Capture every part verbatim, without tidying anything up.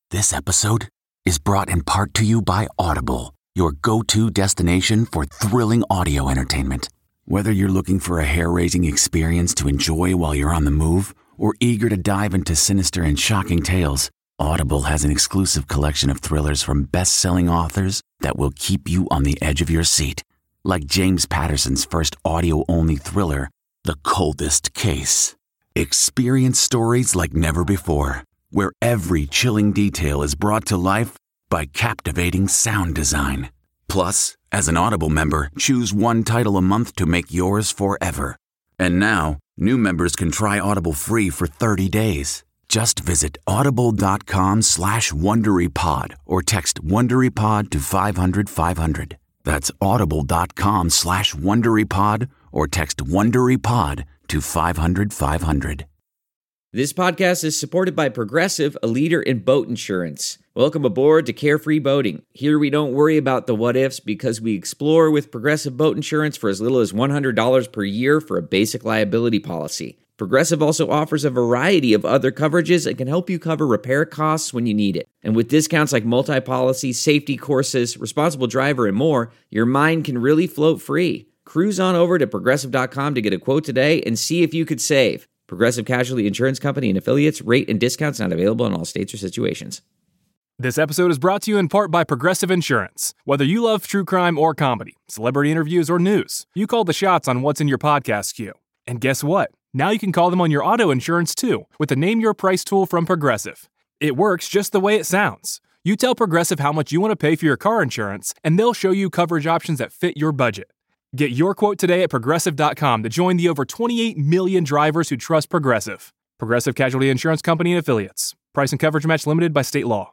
This episode is brought in part to you by Audible, your go-to destination for thrilling audio entertainment. Whether you're looking for a hair-raising experience to enjoy while you're on the move or eager to dive into sinister and shocking tales, Audible has an exclusive collection of thrillers from best-selling authors that will keep you on the edge of your seat. Like James Patterson's first audio-only thriller, The Coldest Case. Experience stories like never before, where every chilling detail is brought to life by captivating sound design. Plus, as an Audible member, choose one title a month to make yours forever. And now, new members can try Audible free for thirty days. Just visit audible.com slash WonderyPod or text WonderyPod to five hundred five hundred. That's audible.com slash WonderyPod or text WonderyPod to five hundred five hundred. This podcast is supported by Progressive, a leader in boat insurance. Welcome aboard to Carefree Boating. Here we don't worry about the what-ifs because we explore with Progressive Boat Insurance for as little as one hundred dollars per year for a basic liability policy. Progressive also offers a variety of other coverages and can help you cover repair costs when you need it. And with discounts like multi-policy, safety courses, responsible driver, and more, your mind can really float free. Cruise on over to Progressive dot com to get a quote today and see if you could save. Progressive Casualty Insurance Company and Affiliates. Rate and discounts not available in all states or situations. This episode is brought to you in part by Progressive Insurance. Whether you love true crime or comedy, celebrity interviews or news, you call the shots on what's in your podcast queue. And guess what? Now you can call them on your auto insurance too with the Name Your Price tool from Progressive. It works just the way it sounds. You tell Progressive how much you want to pay for your car insurance, and they'll show you coverage options that fit your budget. Get your quote today at Progressive dot com to join the over twenty-eight million drivers who trust Progressive. Progressive Casualty Insurance Company and Affiliates. Price and coverage match limited by state law.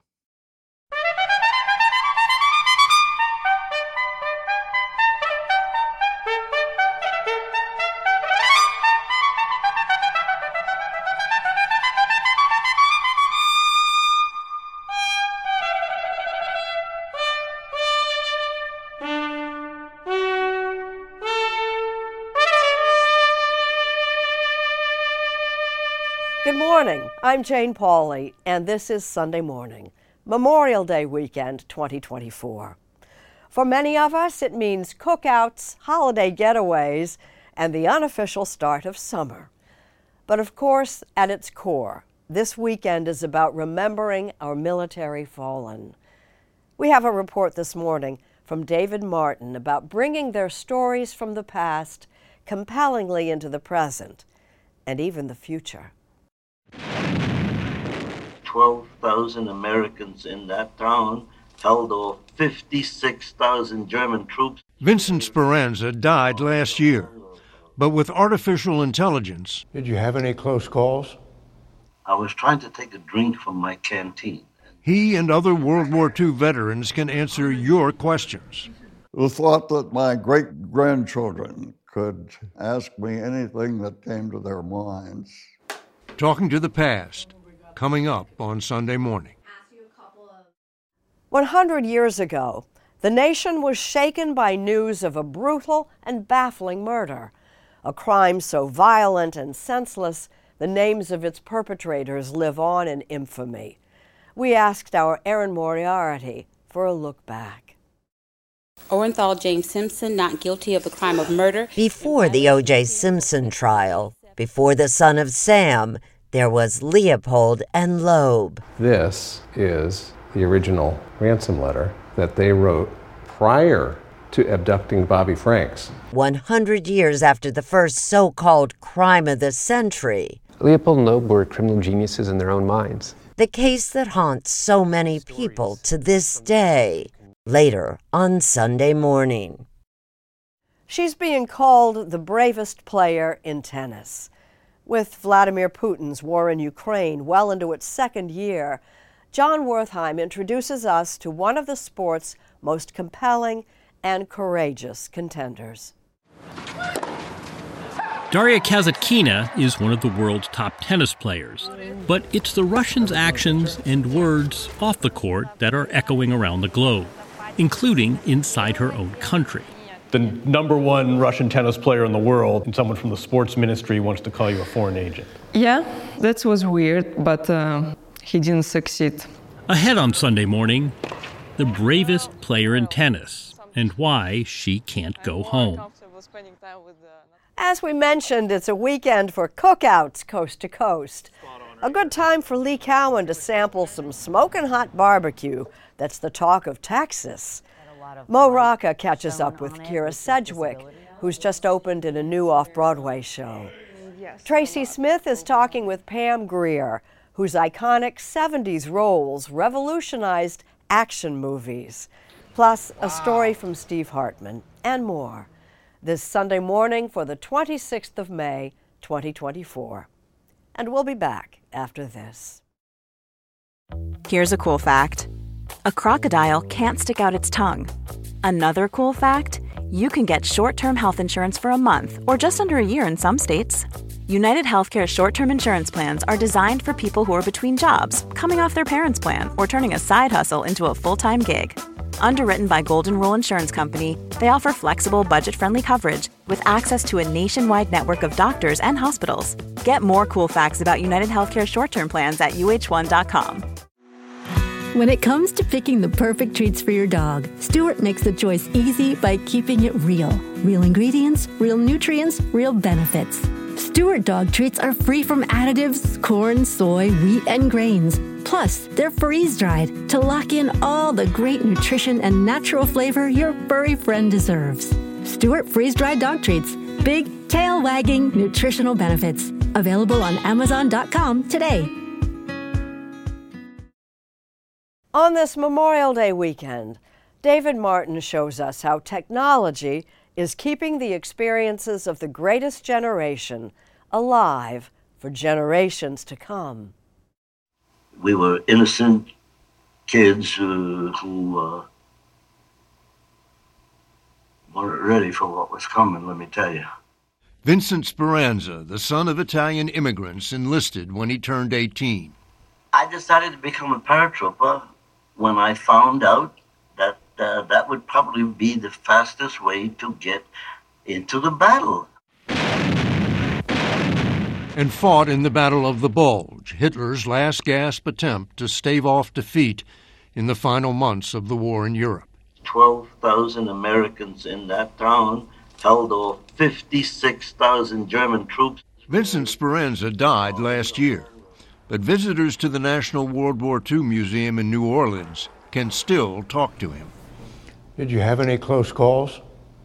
Good morning, I'm Jane Pauley, and this is Sunday Morning, Memorial Day weekend twenty twenty-four. For many of us, it means cookouts, holiday getaways, and the unofficial start of summer. But of course, at its core, this weekend is about remembering our military fallen. We have a report this morning from David Martin about bringing their stories from the past compellingly into the present, and even the future. twelve thousand Americans in that town held off fifty-six thousand German troops. Vincent Speranza died last year, but with artificial intelligence... Did you have any close calls? I was trying to take a drink from my canteen. He and other World War Two veterans can answer your questions. The thought that my great-grandchildren could ask me anything that came to their minds. Talking to the Past, coming up on Sunday Morning. one hundred years ago, the nation was shaken by news of a brutal and baffling murder, a crime so violent and senseless, the names of its perpetrators live on in infamy. We asked our Erin Moriarty for a look back. Orenthal James Simpson not guilty of the crime of murder. Before the O J Simpson trial, before the son of Sam, there was Leopold and Loeb. This is the original ransom letter that they wrote prior to abducting Bobby Franks. one hundred years after the first so-called crime of the century. Leopold and Loeb were criminal geniuses in their own minds. The case that haunts so many people to this day. Later on Sunday Morning. She's being called the bravest player in tennis. With Vladimir Putin's war in Ukraine well into its second year, John Wertheim introduces us to one of the sport's most compelling and courageous contenders. Daria Kasatkina is one of the world's top tennis players, but it's the Russians' actions and words off the court that are echoing around the globe, including inside her own country. The number one Russian tennis player in the world, and someone from the sports ministry wants to call you a foreign agent. Yeah, that was weird, but uh, he didn't succeed. Ahead on Sunday morning, the bravest player in tennis and why she can't go home. As we mentioned, it's a weekend for cookouts coast to coast. A good time for Lee Cowan to sample some smoking hot barbecue that's the talk of Texas. Mo Rocca catches up with Kira Sedgwick, who's just opened in a new off-Broadway show. Tracy Smith is talking with Pam Grier, whose iconic seventies roles revolutionized action movies, plus a story from Steve Hartman, and more, this Sunday morning for the twenty-sixth of May, twenty twenty-four. And we'll be back after this. Here's a cool fact. A crocodile can't stick out its tongue. Another cool fact, you can get short-term health insurance for a month or just under a year in some states. United Healthcare short-term insurance plans are designed for people who are between jobs, coming off their parents' plan, or turning a side hustle into a full-time gig. Underwritten by Golden Rule Insurance Company, they offer flexible, budget-friendly coverage with access to a nationwide network of doctors and hospitals. Get more cool facts about United Healthcare short-term plans at U H one dot com. When it comes to picking the perfect treats for your dog, Stewart makes the choice easy by keeping it real. Real ingredients, real nutrients, real benefits. Stewart dog treats are free from additives, corn, soy, wheat, and grains. Plus, they're freeze-dried to lock in all the great nutrition and natural flavor your furry friend deserves. Stewart freeze-dried dog treats. Big, tail-wagging nutritional benefits. Available on Amazon dot com today. On this Memorial Day weekend, David Martin shows us how technology is keeping the experiences of the greatest generation alive for generations to come. We were innocent kids uh, who uh, weren't ready for what was coming, let me tell you. Vincent Speranza, the son of Italian immigrants, enlisted when he turned eighteen. I decided to become a paratrooper when I found out that uh, that would probably be the fastest way to get into the battle. And fought in the Battle of the Bulge, Hitler's last gasp attempt to stave off defeat in the final months of the war in Europe. twelve thousand Americans in that town held off fifty-six thousand German troops. Vincent Speranza died last year, but visitors to the National World War Two Museum in New Orleans can still talk to him. Did you have any close calls?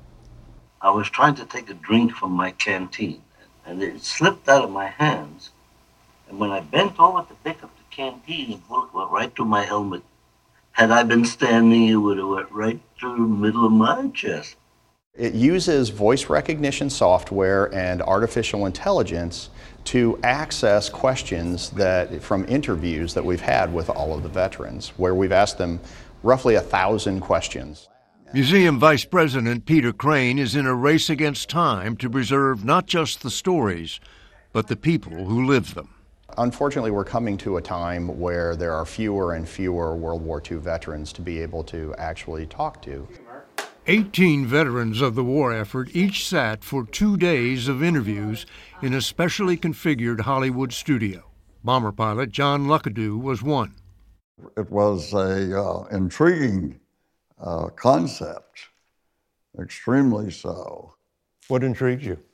I was trying to take a drink from my canteen, and it slipped out of my hands. And when I bent over to pick up the canteen, it went right through my helmet. Had I been standing, it would have went right through the middle of my chest. It uses voice recognition software and artificial intelligence to access questions that from interviews that we've had with all of the veterans, where we've asked them roughly a thousand questions. Museum Vice President Peter Crane is in a race against time to preserve not just the stories, but the people who lived them. Unfortunately, we're coming to a time where there are fewer and fewer World War Two veterans to be able to actually talk to. Eighteen veterans of the war effort each sat for two days of interviews in a specially configured Hollywood studio. Bomber pilot John Luckadoo was one. It was a uh, intriguing uh, concept, extremely so. What intrigued you?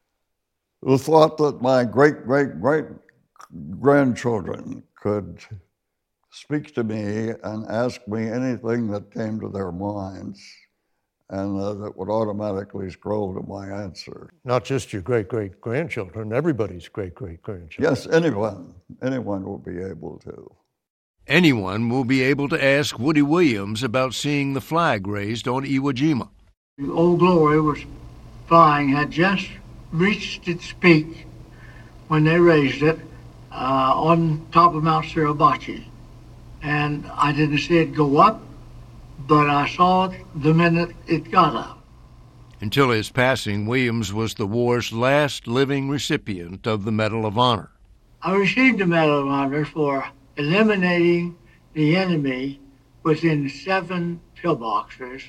The thought that my great, great, great grandchildren could speak to me and ask me anything that came to their minds, and uh, that would automatically scroll to my answer. Not just your great-great-grandchildren, everybody's great-great-grandchildren. Yes, anyone. Anyone will be able to. Anyone will be able to ask Woody Williams about seeing the flag raised on Iwo Jima. Old Glory was flying, had just reached its peak when they raised it uh, on top of Mount Suribachi. And I didn't see it go up, but I saw it the minute it got up. Until his passing, Williams was the war's last living recipient of the Medal of Honor. I received the Medal of Honor for eliminating the enemy within seven pillboxes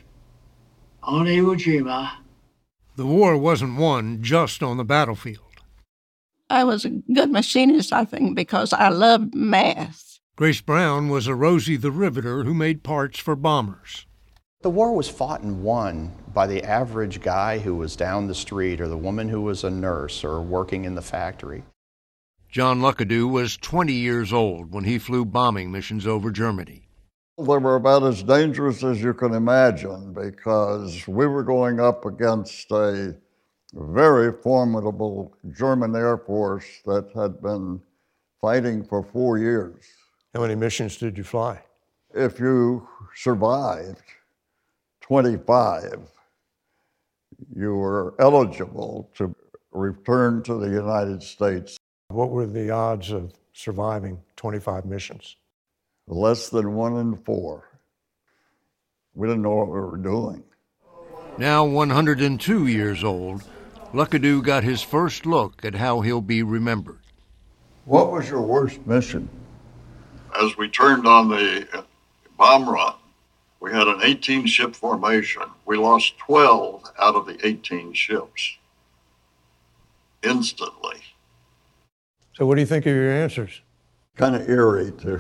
on Iwo Jima. The war wasn't won just on the battlefield. I was a good machinist, I think, because I loved math. Grace Brown was a Rosie the Riveter who made parts for bombers. The war was fought and won by the average guy who was down the street or the woman who was a nurse or working in the factory. John Luckadoo was twenty years old when he flew bombing missions over Germany. They were about as dangerous as you can imagine because we were going up against a very formidable German Air Force that had been fighting for four years. How many missions did you fly? If you survived twenty-five, you were eligible to return to the United States. What were the odds of surviving twenty-five missions? Less than one in four. We didn't know what we were doing. Now one hundred two years old, Luckadoo got his first look at how he'll be remembered. What was your worst mission? As we turned on the bomb run, we had an eighteen ship formation. We lost twelve out of the eighteen ships instantly. So what do you think of your answers? Kind of eerie to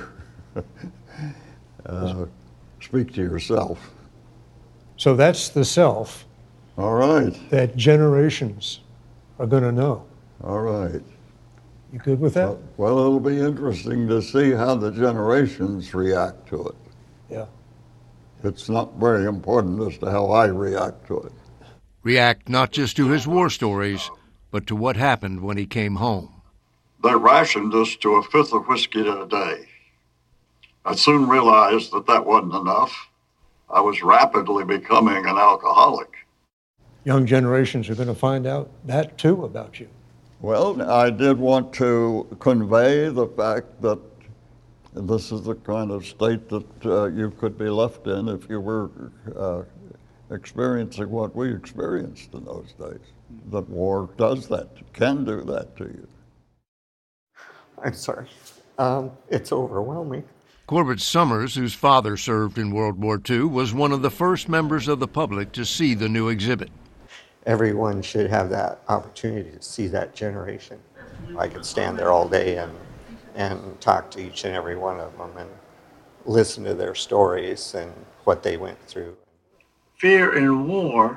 uh, speak to yourself. So that's the self. All right. That generations are going to know. All right. You good with that? Well, well, it'll be interesting to see how the generations react to it. Yeah. It's not very important as to how I react to it. React not just to his war stories, but to what happened when he came home. They rationed us to a fifth of whiskey a day. I soon realized that that wasn't enough. I was rapidly becoming an alcoholic. Young generations are going to find out that too about you. Well, I did want to convey the fact that this is the kind of state that uh, you could be left in if you were uh, experiencing what we experienced in those days. That war does that, can do that to you. I'm sorry. Um, it's overwhelming. Corbett Summers, whose father served in World War Two, was one of the first members of the public to see the new exhibit. Everyone should have that opportunity to see that generation. I could stand there all day and, and talk to each and every one of them and listen to their stories and what they went through. Fear in war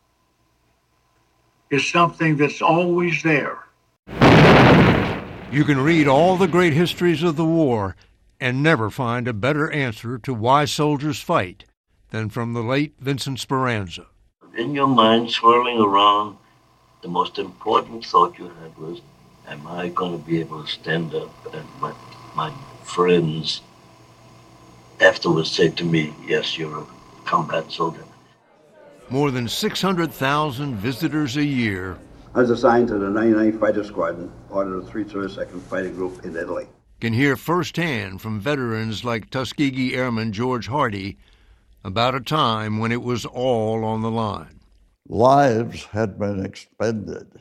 is something that's always there. You can read all the great histories of the war and never find a better answer to why soldiers fight than from the late Vincent Speranza. In your mind, swirling around, the most important thought you had was, am I going to be able to stand up and let my friends afterwards say to me, yes, you're a combat soldier. More than six hundred thousand visitors a year. I was assigned to the ninety-ninth Fighter Squadron, part of the three thirty-second Fighting Group in Italy. Can hear firsthand from veterans like Tuskegee Airman George Hardy about a time when it was all on the line. Lives had been expended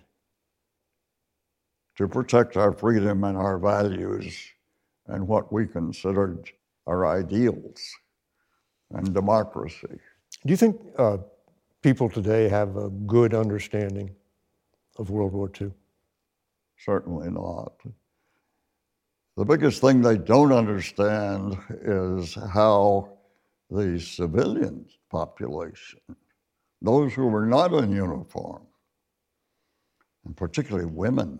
to protect our freedom and our values and what we considered our ideals and democracy. Do you think uh, people today have a good understanding of World War Two? Certainly not. The biggest thing they don't understand is how the civilian population, those who were not in uniform, and particularly women,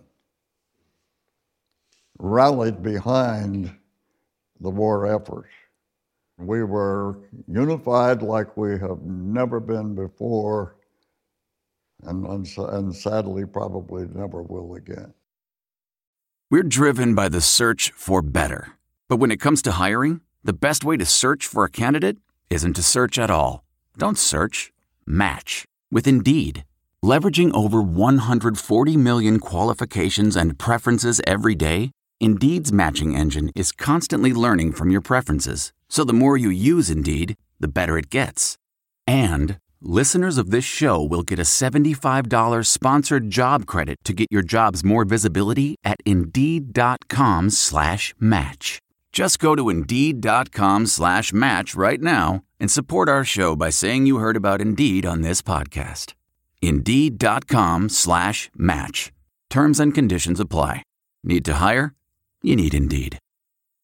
rallied behind the war effort. We were unified like we have never been before, and, and sadly probably never will again. We're driven by the search for better. But when it comes to hiring, the best way to search for a candidate isn't to search at all. Don't search, match with Indeed. Leveraging over one hundred forty million qualifications and preferences every day, Indeed's matching engine is constantly learning from your preferences. So the more you use Indeed, the better it gets. And listeners of this show will get a seventy-five dollars sponsored job credit to get your jobs more visibility at Indeed.com slash match. Just go to Indeed.com slash match right now and support our show by saying you heard about Indeed on this podcast. Indeed.com slash match. Terms and conditions apply. Need to hire? You need Indeed.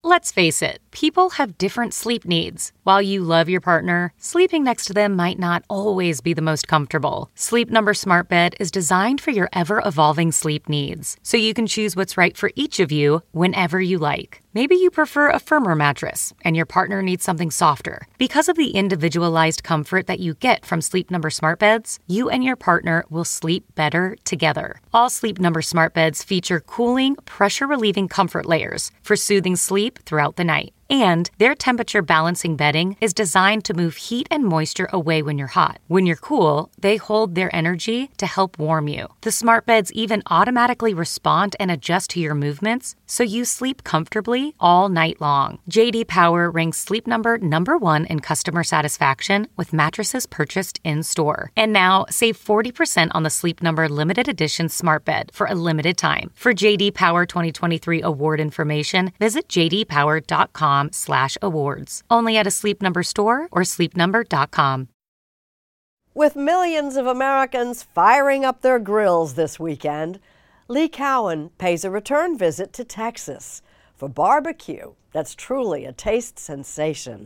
Let's face it, people have different sleep needs. While you love your partner, sleeping next to them might not always be the most comfortable. Sleep Number Smart Bed is designed for your ever-evolving sleep needs, so you can choose what's right for each of you whenever you like. Maybe you prefer a firmer mattress, and your partner needs something softer. Because of the individualized comfort that you get from Sleep Number Smart Beds, you and your partner will sleep better together. All Sleep Number Smart Beds feature cooling, pressure-relieving comfort layers for soothing sleep throughout the night. And their temperature balancing bedding is designed to move heat and moisture away when you're hot. When you're cool, they hold their energy to help warm you. The smart beds even automatically respond and adjust to your movements, so you sleep comfortably all night long. J D Power ranks Sleep Number number one in customer satisfaction with mattresses purchased in-store. And now, save forty percent on the Sleep Number limited edition smart bed for a limited time. For J D Power twenty twenty-three award information, visit j d power dot com slash awards. Only at a Sleep Number store or sleep number dot com. With millions of Americans firing up their grills this weekend, Lee Cowan pays a return visit to Texas for barbecue that's truly a taste sensation.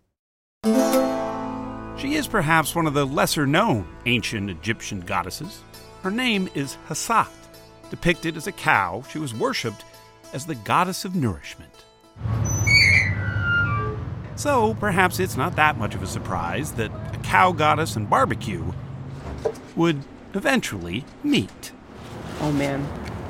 She is perhaps one of the lesser-known ancient Egyptian goddesses. Her name is Hasat. Depicted as a cow, she was worshipped as the goddess of nourishment. So perhaps it's not that much of a surprise that a cow goddess and barbecue would eventually meet. Oh, man.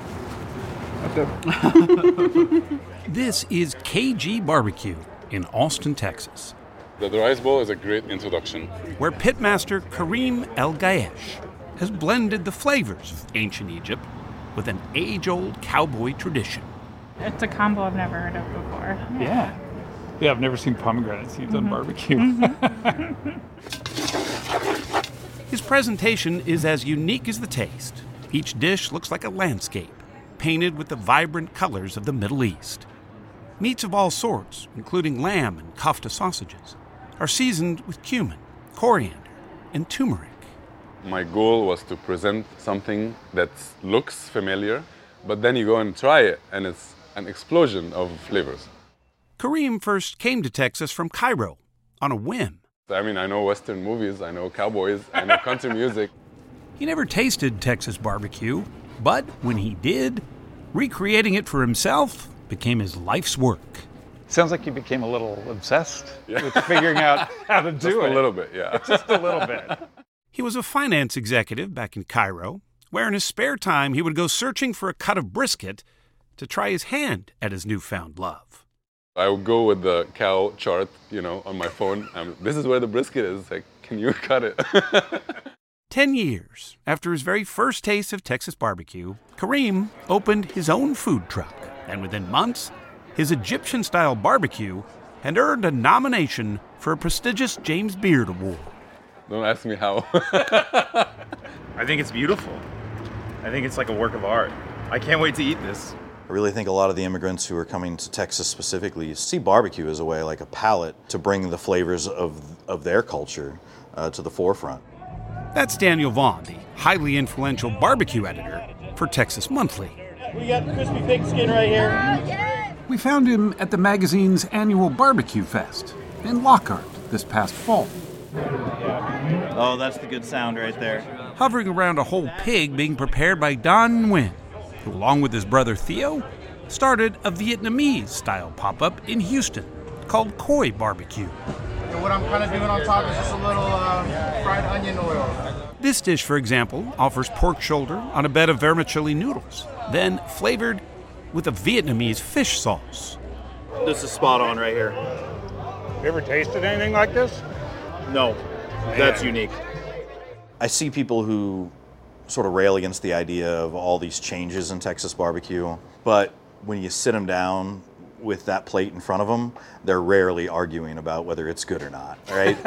This is K G Barbecue in Austin, Texas. The rice bowl is a great introduction. Where pitmaster Kareem El Gayesh has blended the flavors of ancient Egypt with an age-old cowboy tradition. It's a combo I've never heard of before. Yeah. Yeah, I've never seen pomegranate seeds mm-hmm. on barbecue. Mm-hmm. His presentation is as unique as the taste. Each dish looks like a landscape, painted with the vibrant colors of the Middle East. Meats of all sorts, including lamb and kofta sausages, are seasoned with cumin, coriander, and turmeric. My goal was to present something that looks familiar, but then you go and try it, and it's an explosion of flavors. Kareem first came to Texas from Cairo on a whim. I mean, I know Western movies, I know cowboys, I know country music. He never tasted Texas barbecue, but when he did, recreating it for himself became his life's work. Sounds like you became a little obsessed yeah. with figuring out how to do Just it. Just a little bit, yeah. Just a little bit. He was a finance executive back in Cairo, where in his spare time he would go searching for a cut of brisket to try his hand at his newfound love. I would go with the cow chart, you know, on my phone. Um, this is where the brisket is. Like, can you cut it? Ten years after his very first taste of Texas barbecue, Kareem opened his own food truck. And within months, his Egyptian-style barbecue had earned a nomination for a prestigious James Beard Award. Don't ask me how. I think it's beautiful. I think it's like a work of art. I can't wait to eat this. I really think a lot of the immigrants who are coming to Texas specifically see barbecue as a way, like a palette, to bring the flavors of, of their culture uh, to the forefront. That's Daniel Vaughn, the highly influential barbecue editor for Texas Monthly. We got crispy pig skin right here. We found him at the magazine's annual Barbecue Fest in Lockhart this past fall. Oh, that's the good sound right there. Hovering around a whole pig being prepared by Don Nguyen, who, along with his brother Theo, started a Vietnamese-style pop-up in Houston called Koi Barbecue. And what I'm kind of doing on top is just a little um, fried onion oil. This dish, for example, offers pork shoulder on a bed of vermicelli noodles, then flavored with a Vietnamese fish sauce. This is spot on right here. You ever tasted anything like this? No, Man. That's unique. I see people who sort of rail against the idea of all these changes in Texas barbecue, but when you sit them down with that plate in front of them, they're rarely arguing about whether it's good or not, right?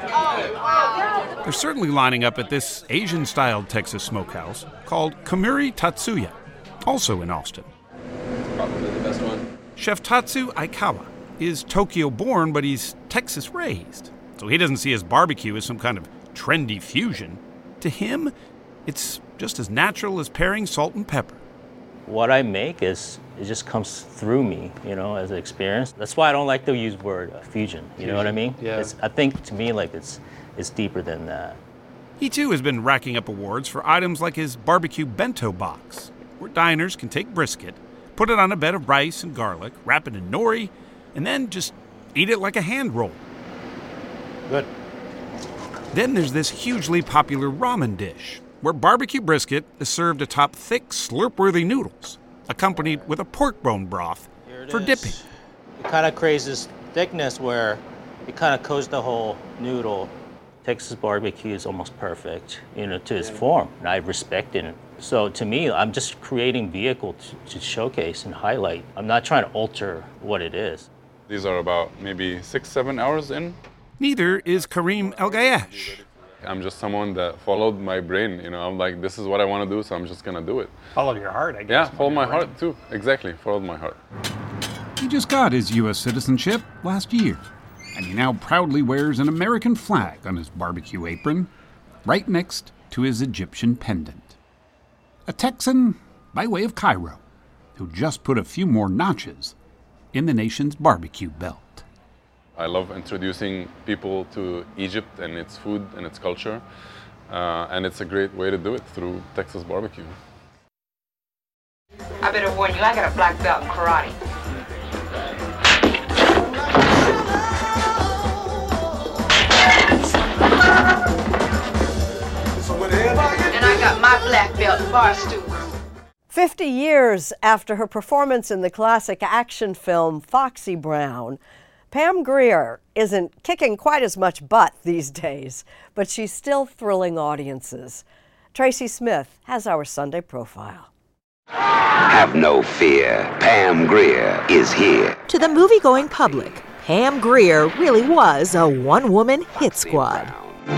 They're certainly lining up at this Asian-styled Texas smokehouse called Kamuri Tatsuya, also in Austin. Probably the best one. Chef Tatsu Aikawa is Tokyo-born, but he's Texas-raised, so he doesn't see his barbecue as some kind of trendy fusion. To him, it's just as natural as pairing salt and pepper. What I make is it just comes through me, you know, as an experience. That's why I don't like to use the word uh, fusion, you fusion. know what I mean? Yeah. It's, I think, to me, like, it's it's deeper than that. He, too, has been racking up awards for items like his barbecue bento box, where diners can take brisket, put it on a bed of rice and garlic, wrap it in nori, and then just eat it like a hand roll. Good. Then there's this hugely popular ramen dish, where barbecue brisket is served atop thick, slurp-worthy noodles, accompanied with a pork bone broth for is. dipping. It kind of creates this thickness where it kind of coats the whole noodle. Texas barbecue is almost perfect, you know, to its form, and I respect it. So to me, I'm just creating vehicle to, to showcase and highlight. I'm not trying to alter what it is. These are about maybe six, seven hours in. Neither is Kareem El-Gayesh. I'm just someone that followed my brain, you know, I'm like, this is what I want to do, so I'm just gonna do it. Follow your heart, I guess. Yeah, follow my heart too, exactly, followed my heart. He just got his U S citizenship last year, and he now proudly wears an American flag on his barbecue apron, right next to his Egyptian pendant. A Texan by way of Cairo, who just put a few more notches in the nation's barbecue belt. I love introducing people to Egypt and its food and its culture, uh, and it's a great way to do it through Texas barbecue. I better warn you, I got a black belt in karate. And I got my black belt in bar stools. Fifty years after her performance in the classic action film Foxy Brown, Pam Grier isn't kicking quite as much butt these days, but she's still thrilling audiences. Tracy Smith has our Sunday profile. Have no fear, Pam Grier is here. To the movie-going public, Pam Grier really was a one-woman hit squad.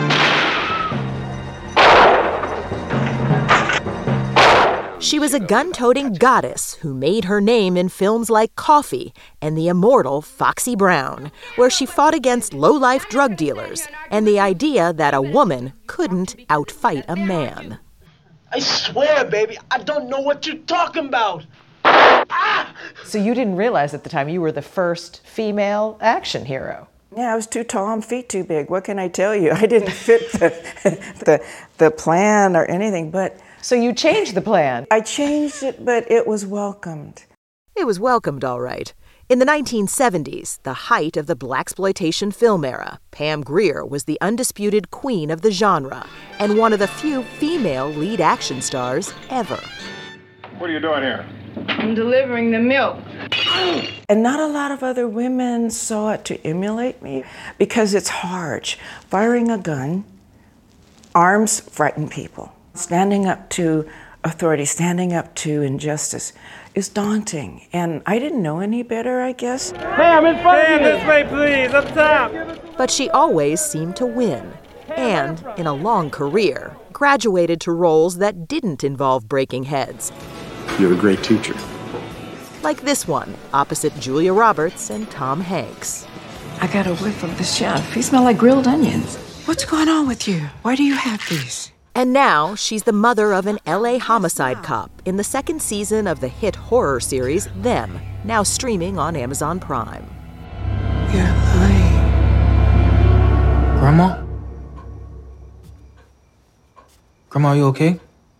She was a gun-toting goddess who made her name in films like Coffee and the immortal Foxy Brown, where she fought against low-life drug dealers and the idea that a woman couldn't outfight a man. I swear, baby, I don't know what you're talking about. So you didn't realize at the time you were the first female action hero? Yeah, I was too tall and feet too big. What can I tell you? I didn't fit the, the, the plan or anything, but... So you changed the plan? I changed it, but it was welcomed. It was welcomed, all right. In the nineteen seventies, the height of the blaxploitation film era, Pam Grier was the undisputed queen of the genre and one of the few female lead action stars ever. What are you doing here? I'm delivering the milk. And not a lot of other women saw it to emulate me because it's hard. Firing a gun, arms frighten people. Standing up to authority, standing up to injustice is daunting. And I didn't know any better, I guess. Pam, in front of you! This way, please, up top! But she always seemed to win. And, in a long career, graduated to roles that didn't involve breaking heads. You're a great teacher. Like this one, opposite Julia Roberts and Tom Hanks. I got a whiff of the chef. He smells like grilled onions. What's going on with you? Why do you have these? And now she's the mother of an L A homicide cop in the second season of the hit horror series Them, now streaming on Amazon Prime. You're lying. Grandma? Grandma, are you okay?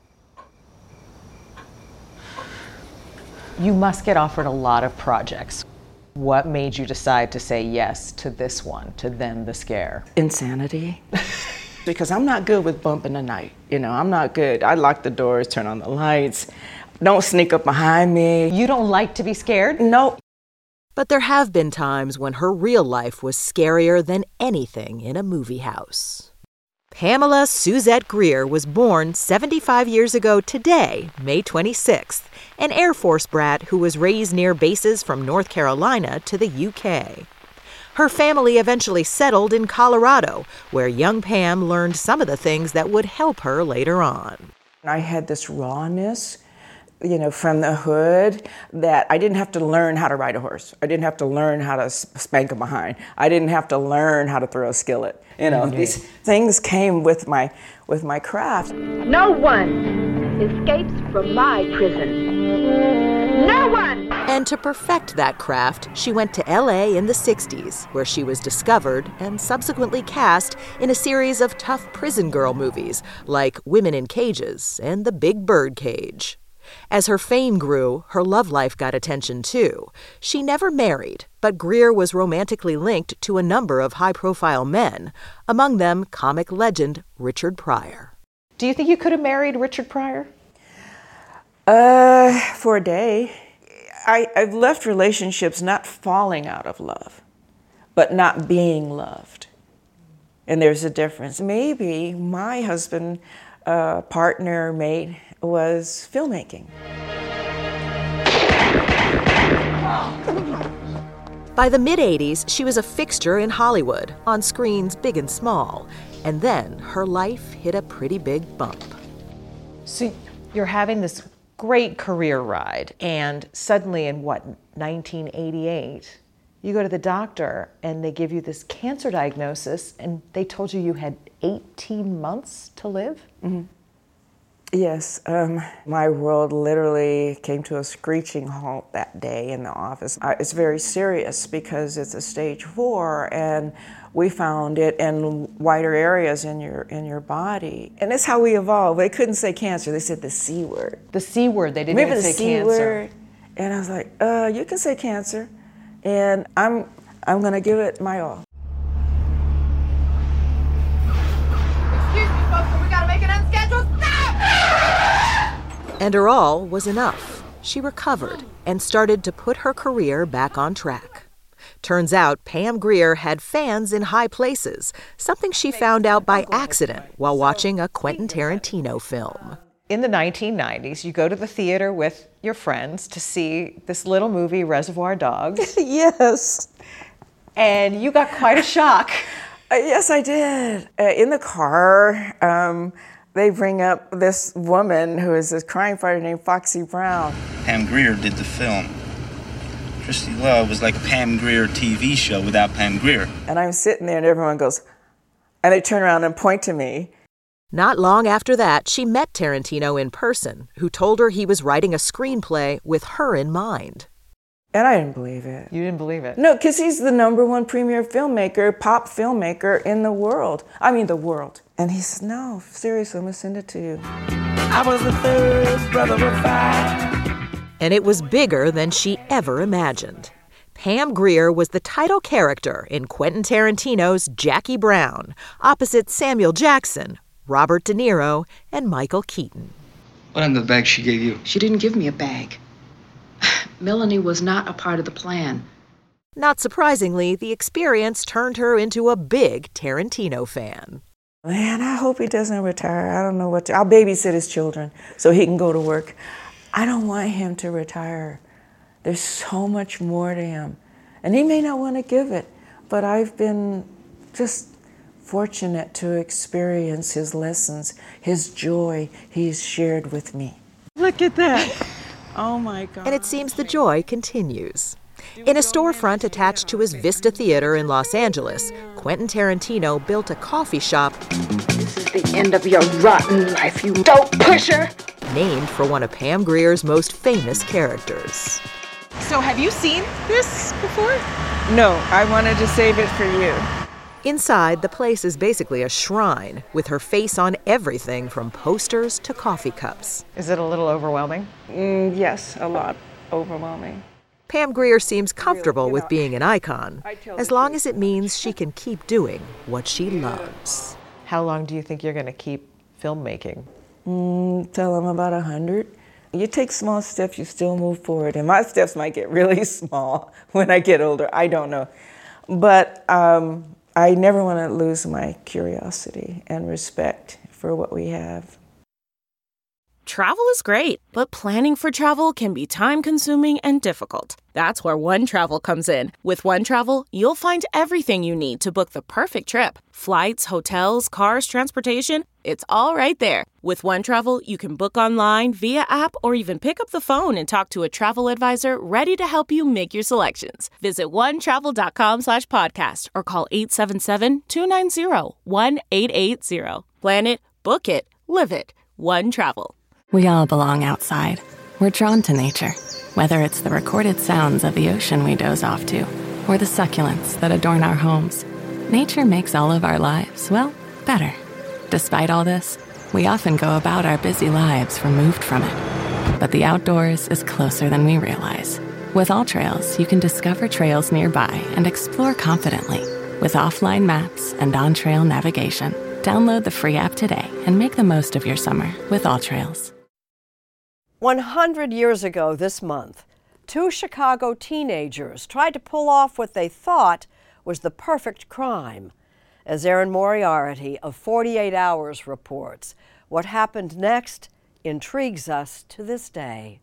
You must get offered a lot of projects. What made you decide to say yes to this one, to Them, the Scare? Insanity. Because I'm not good with bumping the night. You know, I'm not good. I lock the doors, turn on the lights. Don't sneak up behind me. You don't like to be scared? No. But there have been times when her real life was scarier than anything in a movie house. Pamela Suzette Grier was born seventy-five years ago today, May twenty-sixth, an Air Force brat who was raised near bases from North Carolina to the U K. Her family eventually settled in Colorado, where young Pam learned some of the things that would help her later on. I had this rawness, you know, from the hood that I didn't have to learn how to ride a horse. I didn't have to learn how to spank a behind. I didn't have to learn how to throw a skillet. You know, mm-hmm. These things came with my with my craft. No one escapes from my prison. No one! And to perfect that craft, she went to L A in the sixties, where she was discovered and subsequently cast in a series of tough prison girl movies like Women in Cages and The Big Bird Cage. As her fame grew, her love life got attention too. She never married, but Greer was romantically linked to a number of high-profile men, among them comic legend Richard Pryor. Do you think you could have married Richard Pryor? Uh, for a day. I, I've left relationships not falling out of love, but not being loved. And there's a difference. Maybe my husband, uh, partner, mate, was filmmaking. By the mid-eighties, she was a fixture in Hollywood, on screens big and small. And then her life hit a pretty big bump. So you're having this great career ride, and suddenly in what, nineteen eighty-eight, you go to the doctor and they give you this cancer diagnosis and they told you you had eighteen months to live? Mm-hmm. Yes, um, my world literally came to a screeching halt that day in the office. Uh, it's very serious because it's a stage four, and we found it in wider areas in your in your body. And that's how we evolved. They couldn't say cancer, they said the C word. The C word, they didn't Remember even the say C cancer. Word? And I was like, uh, you can say cancer, and I'm I'm gonna give it my all. Excuse me, folks, but we gotta make an unscheduled stop! And her all was enough. She recovered and started to put her career back on track. Turns out Pam Grier had fans in high places, something she found out by accident while watching a Quentin Tarantino film. In the nineteen nineties, you go to the theater with your friends to see this little movie, Reservoir Dogs. Yes. And you got quite a shock. Uh, yes, I did. Uh, in the car, um, they bring up this woman who is this crime fighter named Foxy Brown. Pam Grier did the film. Christy Love was like a Pam Grier T V show without Pam Grier. And I'm sitting there and everyone goes, and they turn around and point to me. Not long after that, she met Tarantino in person, who told her he was writing a screenplay with her in mind. And I didn't believe it. You didn't believe it? No, because he's the number one premier filmmaker, pop filmmaker in the world. I mean, the world. And he said, no, seriously, I'm going to send it to you. I was the third brother of five. And it was bigger than she ever imagined. Pam Grier was the title character in Quentin Tarantino's Jackie Brown, opposite Samuel Jackson, Robert De Niro, and Michael Keaton. What in the bag she gave you? She didn't give me a bag. Melanie was not a part of the plan. Not surprisingly, the experience turned her into a big Tarantino fan. Man, I hope he doesn't retire. I don't know what to... I'll babysit his children so he can go to work. I don't want him to retire. There's so much more to him. And he may not want to give it, but I've been just fortunate to experience his lessons, his joy he's shared with me. Look at that. Oh my God. And it seems the joy continues. In a storefront attached to his Vista Theater in Los Angeles, Quentin Tarantino built a coffee shop. This is the end of your rotten life, you dope pusher! Named for one of Pam Grier's most famous characters. So have you seen this before? No, I wanted to save it for you. Inside, the place is basically a shrine, with her face on everything from posters to coffee cups. Is it a little overwhelming? Mm, yes, a lot overwhelming. Pam Grier seems comfortable with being an icon, as long as it means she can keep doing what she loves. How long do you think you're going to keep filmmaking? Mm, till I'm about a hundred. You take small steps, you still move forward. And my steps might get really small when I get older. I don't know. But um, I never want to lose my curiosity and respect for what we have. Travel is great, but planning for travel can be time-consuming and difficult. That's where OneTravel comes in. With OneTravel, you'll find everything you need to book the perfect trip. Flights, hotels, cars, transportation, it's all right there. With OneTravel, you can book online, via app, or even pick up the phone and talk to a travel advisor ready to help you make your selections. Visit onetravel.com slash podcast or call eight seven seven, two nine zero, one eight eight zero. Plan it, book it, live it. OneTravel. We all belong outside, We're drawn to nature, whether it's the recorded sounds of the ocean we doze off to, or the succulents that adorn our homes. Nature makes all of our lives, well, better. Despite all this, we often go about our busy lives removed from it. But the outdoors is closer than we realize. With AllTrails, you can discover trails nearby and explore confidently. With offline maps and on-trail navigation, download the free app today and make the most of your summer with AllTrails. one hundred years ago this month, two Chicago teenagers tried to pull off what they thought was the perfect crime. As Erin Moriarty of forty-eight hours reports, what happened next intrigues us to this day.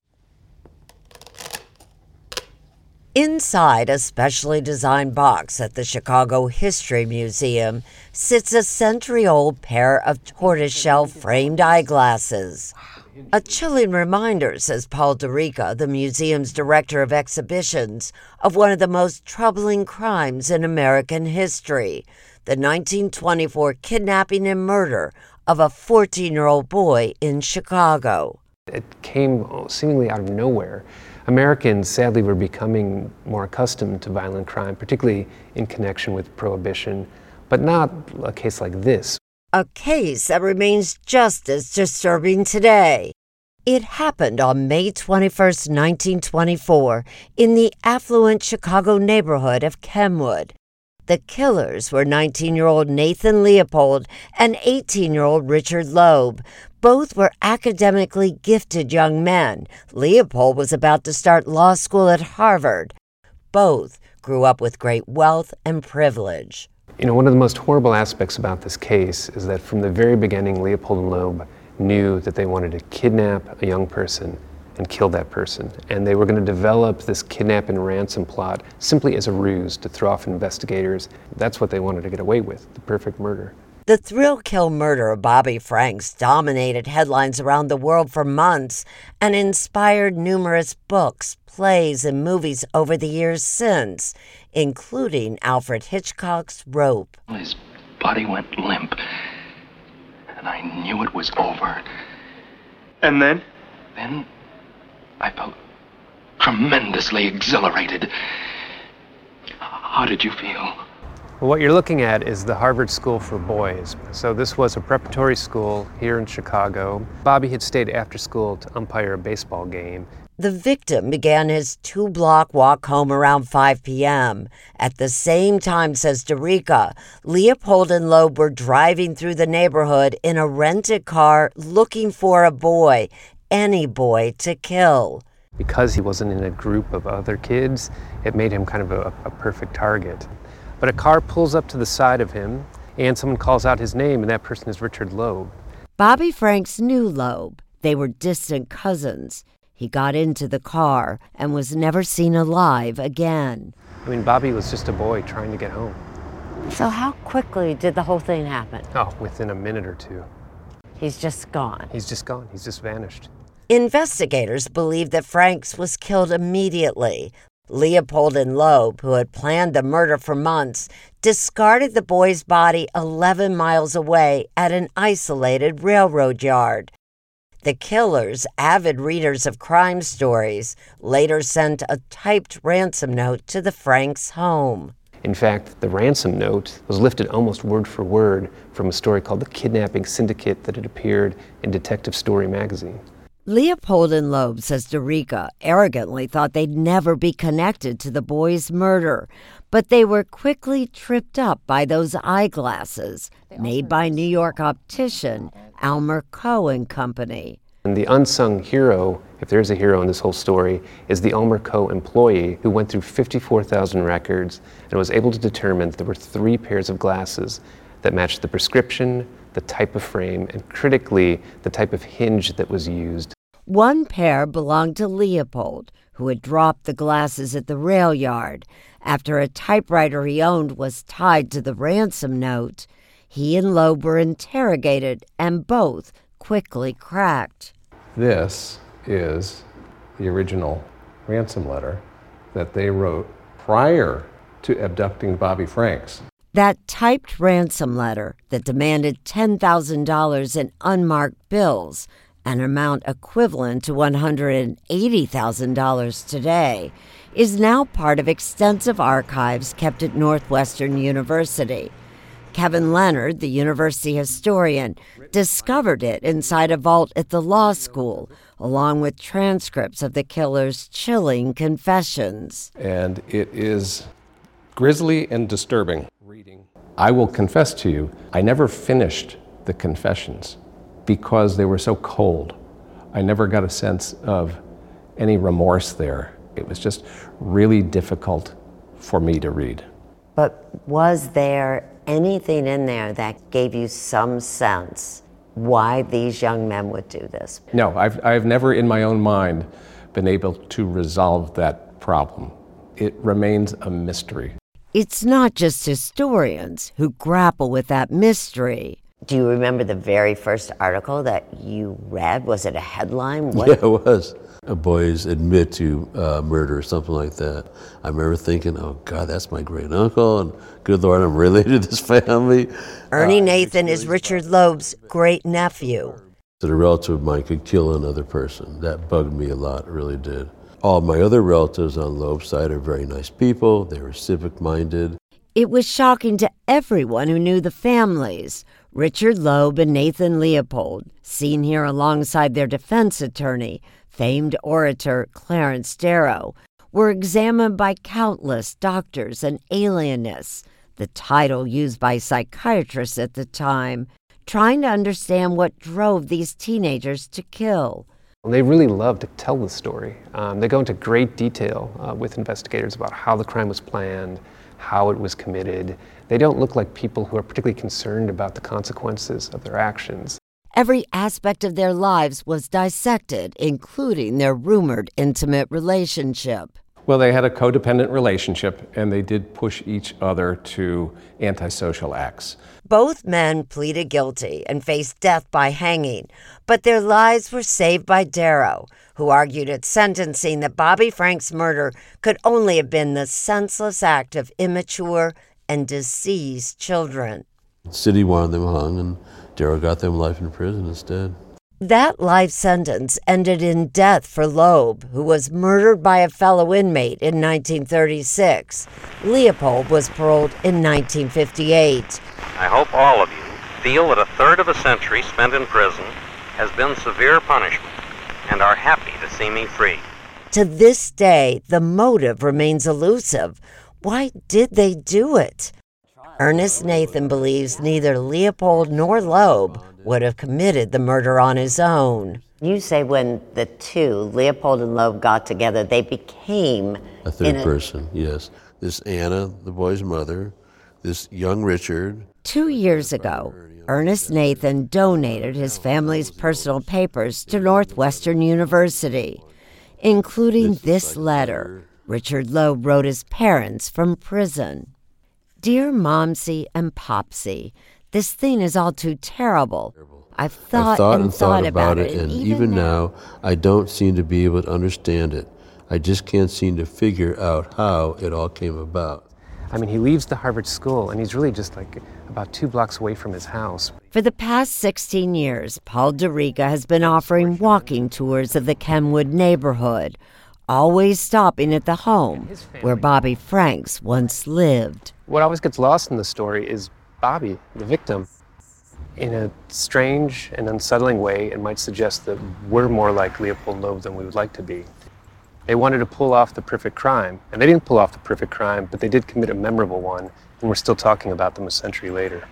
Inside a specially designed box at the Chicago History Museum sits a century-old pair of tortoiseshell framed eyeglasses. A chilling reminder, says Paul DeRica, the museum's director of exhibitions, of one of the most troubling crimes in American history, the nineteen twenty-four kidnapping and murder of a fourteen-year-old boy in Chicago. It came seemingly out of nowhere. Americans, sadly, were becoming more accustomed to violent crime, particularly in connection with Prohibition, but not a case like this. A case that remains just as disturbing today. It happened on May twenty-first, nineteen twenty-four, in the affluent Chicago neighborhood of Kenwood. The killers were nineteen-year-old Nathan Leopold and eighteen-year-old Richard Loeb. Both were academically gifted young men. Leopold was about to start law school at Harvard. Both grew up with great wealth and privilege. You know, one of the most horrible aspects about this case is that from the very beginning, Leopold and Loeb knew that they wanted to kidnap a young person and kill that person. And they were going to develop this kidnap and ransom plot simply as a ruse to throw off investigators. That's what they wanted to get away with, the perfect murder. The thrill-kill murder of Bobby Franks dominated headlines around the world for months and inspired numerous books, plays, and movies over the years since, including Alfred Hitchcock's Rope. His body went limp, and I knew it was over. And then? Then I felt tremendously exhilarated. How did you feel? Well, what you're looking at is the Harvard School for Boys. So this was a preparatory school here in Chicago. Bobby had stayed after school to umpire a baseball game. The victim began his two-block walk home around five p.m. At the same time, says DeRica, Leopold and Loeb were driving through the neighborhood in a rented car looking for a boy, any boy to kill. Because he wasn't in a group of other kids, it made him kind of a, a perfect target. But a car pulls up to the side of him, and someone calls out his name, and that person is Richard Loeb. Bobby Franks knew Loeb. They were distant cousins. He got into the car and was never seen alive again. I mean, Bobby was just a boy trying to get home. So how quickly did the whole thing happen? Oh, within a minute or two. He's just gone. He's just gone. He's just vanished. Investigators believe that Franks was killed immediately. Leopold and Loeb, who had planned the murder for months, discarded the boy's body eleven miles away at an isolated railroad yard. The killers, avid readers of crime stories, later sent a typed ransom note to the Franks' home. In fact, the ransom note was lifted almost word for word from a story called The Kidnapping Syndicate that had appeared in Detective Story magazine. Leopold and Loeb, says DeRica, arrogantly thought they'd never be connected to the boy's murder, but they were quickly tripped up by those eyeglasses made by New York optician Elmer Coe and Company. And the unsung hero, if there's a hero in this whole story, is the Elmer Coe employee who went through fifty-four thousand records and was able to determine that there were three pairs of glasses that matched the prescription, the type of frame, and critically, the type of hinge that was used. One pair belonged to Leopold, who had dropped the glasses at the rail yard. After a typewriter he owned was tied to the ransom note, he and Loeb were interrogated, and both quickly cracked. This is the original ransom letter that they wrote prior to abducting Bobby Franks. That typed ransom letter that demanded ten thousand dollars in unmarked bills an amount equivalent to one hundred eighty thousand dollars today, is now part of extensive archives kept at Northwestern University. Kevin Leonard, the university historian, discovered it inside a vault at the law school, along with transcripts of the killer's chilling confessions. And it is grisly and disturbing. I will confess to you, I never finished the confessions because they were so cold. I never got a sense of any remorse there. It was just really difficult for me to read. But was there anything in there that gave you some sense why these young men would do this? No, I've, I've never in my own mind been able to resolve that problem. It remains a mystery. It's not just historians who grapple with that mystery. Do you remember the very first article that you read? Was it a headline? What? Yeah, it was. Boys admit to uh, murder or something like that. I remember thinking, oh God, that's my great uncle, and good Lord, I'm related to this family. Ernie uh, Nathan is Richard Loeb's great nephew. That a relative of mine could kill another person. That bugged me a lot, it really did. All my other relatives on Loeb's side are very nice people. They were civic-minded. It was shocking to everyone who knew the families. Richard Loeb and Nathan Leopold, seen here alongside their defense attorney, famed orator Clarence Darrow, were examined by countless doctors and alienists, the title used by psychiatrists at the time, trying to understand what drove these teenagers to kill. They really love to tell the story. Um, they go into great detail uh, with investigators about how the crime was planned, how it was committed. They don't look like people who are particularly concerned about the consequences of their actions. Every aspect of their lives was dissected, including their rumored intimate relationship. Well, they had a codependent relationship, and they did push each other to antisocial acts. Both men pleaded guilty and faced death by hanging, but their lives were saved by Darrow, who argued at sentencing that Bobby Frank's murder could only have been the senseless act of immature and diseased children. The city wanted them hung, and Darrow got them life in prison instead. That life sentence ended in death for Loeb, who was murdered by a fellow inmate in nineteen thirty-six. Leopold was paroled in nineteen fifty-eight. I hope all of you feel that a third of a century spent in prison has been severe punishment and are happy to see me free. To this day, the motive remains elusive. Why did they do it? Ernest Nathan believes neither Leopold nor Loeb would have committed the murder on his own. You say when the two, Leopold and Loeb, got together, they became a third a... person, yes. This Anna, the boy's mother, this young Richard. Two years ago, Ernest Nathan donated his family's personal papers to Northwestern University, including this letter Richard Loeb wrote his parents from prison. Dear Momsy and Popsy, this thing is all too terrible. I've thought, I've thought and, and thought, thought about, about it, it, and even, even now, now, I don't seem to be able to understand it. I just can't seem to figure out how it all came about. I mean, he leaves the Harvard School, and he's really just like about two blocks away from his house. For the past sixteen years, Paul DeRica has been offering walking tours of the Kenwood neighborhood, always stopping at the home where Bobby Franks once lived. What always gets lost in the story is Bobby, the victim. In a strange and unsettling way, it might suggest that we're more like Leopold Loeb than we would like to be. They wanted to pull off the perfect crime, and they didn't pull off the perfect crime, but they did commit a memorable one, and we're still talking about them a century later.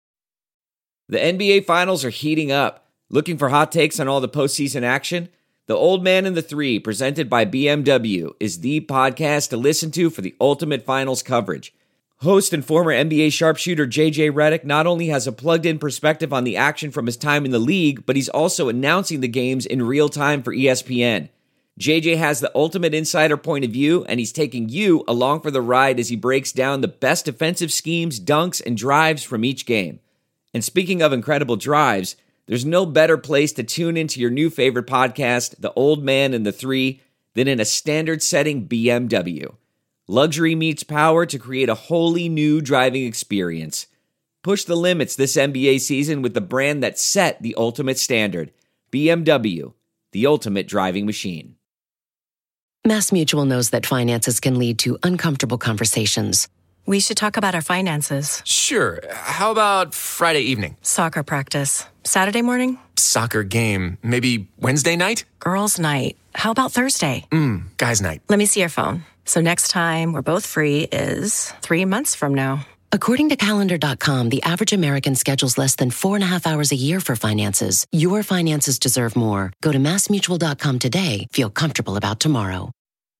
The N B A Finals are heating up. Looking for hot takes on all the postseason action? The Old Man and the Three, presented by B M W, is the podcast to listen to for the ultimate finals coverage. Host and former N B A sharpshooter J J Redick not only has a plugged-in perspective on the action from his time in the league, but he's also announcing the games in real time for E S P N. J J has the ultimate insider point of view, and he's taking you along for the ride as he breaks down the best defensive schemes, dunks, and drives from each game. And speaking of incredible drives, there's no better place to tune into your new favorite podcast, The Old Man and the Three, than in a standard-setting B M W. Luxury meets power to create a wholly new driving experience. Push the limits this N B A season with the brand that set the ultimate standard. B M W, the ultimate driving machine. MassMutual knows that finances can lead to uncomfortable conversations. We should talk about our finances. Sure. How about Friday evening? Soccer practice. Saturday morning? Soccer game. Maybe Wednesday night? Girls' night. How about Thursday? Mm, guys' night. Let me see your phone. So next time we're both free is three months from now. According to calendar dot com, the average American schedules less than four and a half hours a year for finances. Your finances deserve more. Go to mass mutual dot com today. Feel comfortable about tomorrow.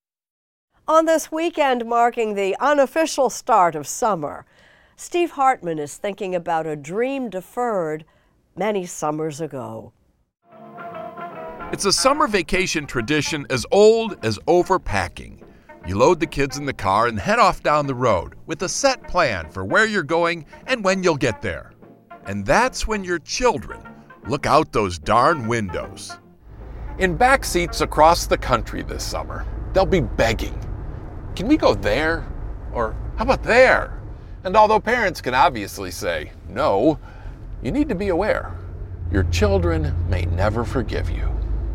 On this weekend marking the unofficial start of summer, Steve Hartman is thinking about a dream deferred many summers ago. It's a summer vacation tradition as old as overpacking. You load the kids in the car and head off down the road with a set plan for where you're going and when you'll get there. And that's when your children look out those darn windows. In back seats across the country this summer, they'll be begging, "Can we go there?" Or "How about there?" And although parents can obviously say no, you need to be aware. Your children may never forgive you.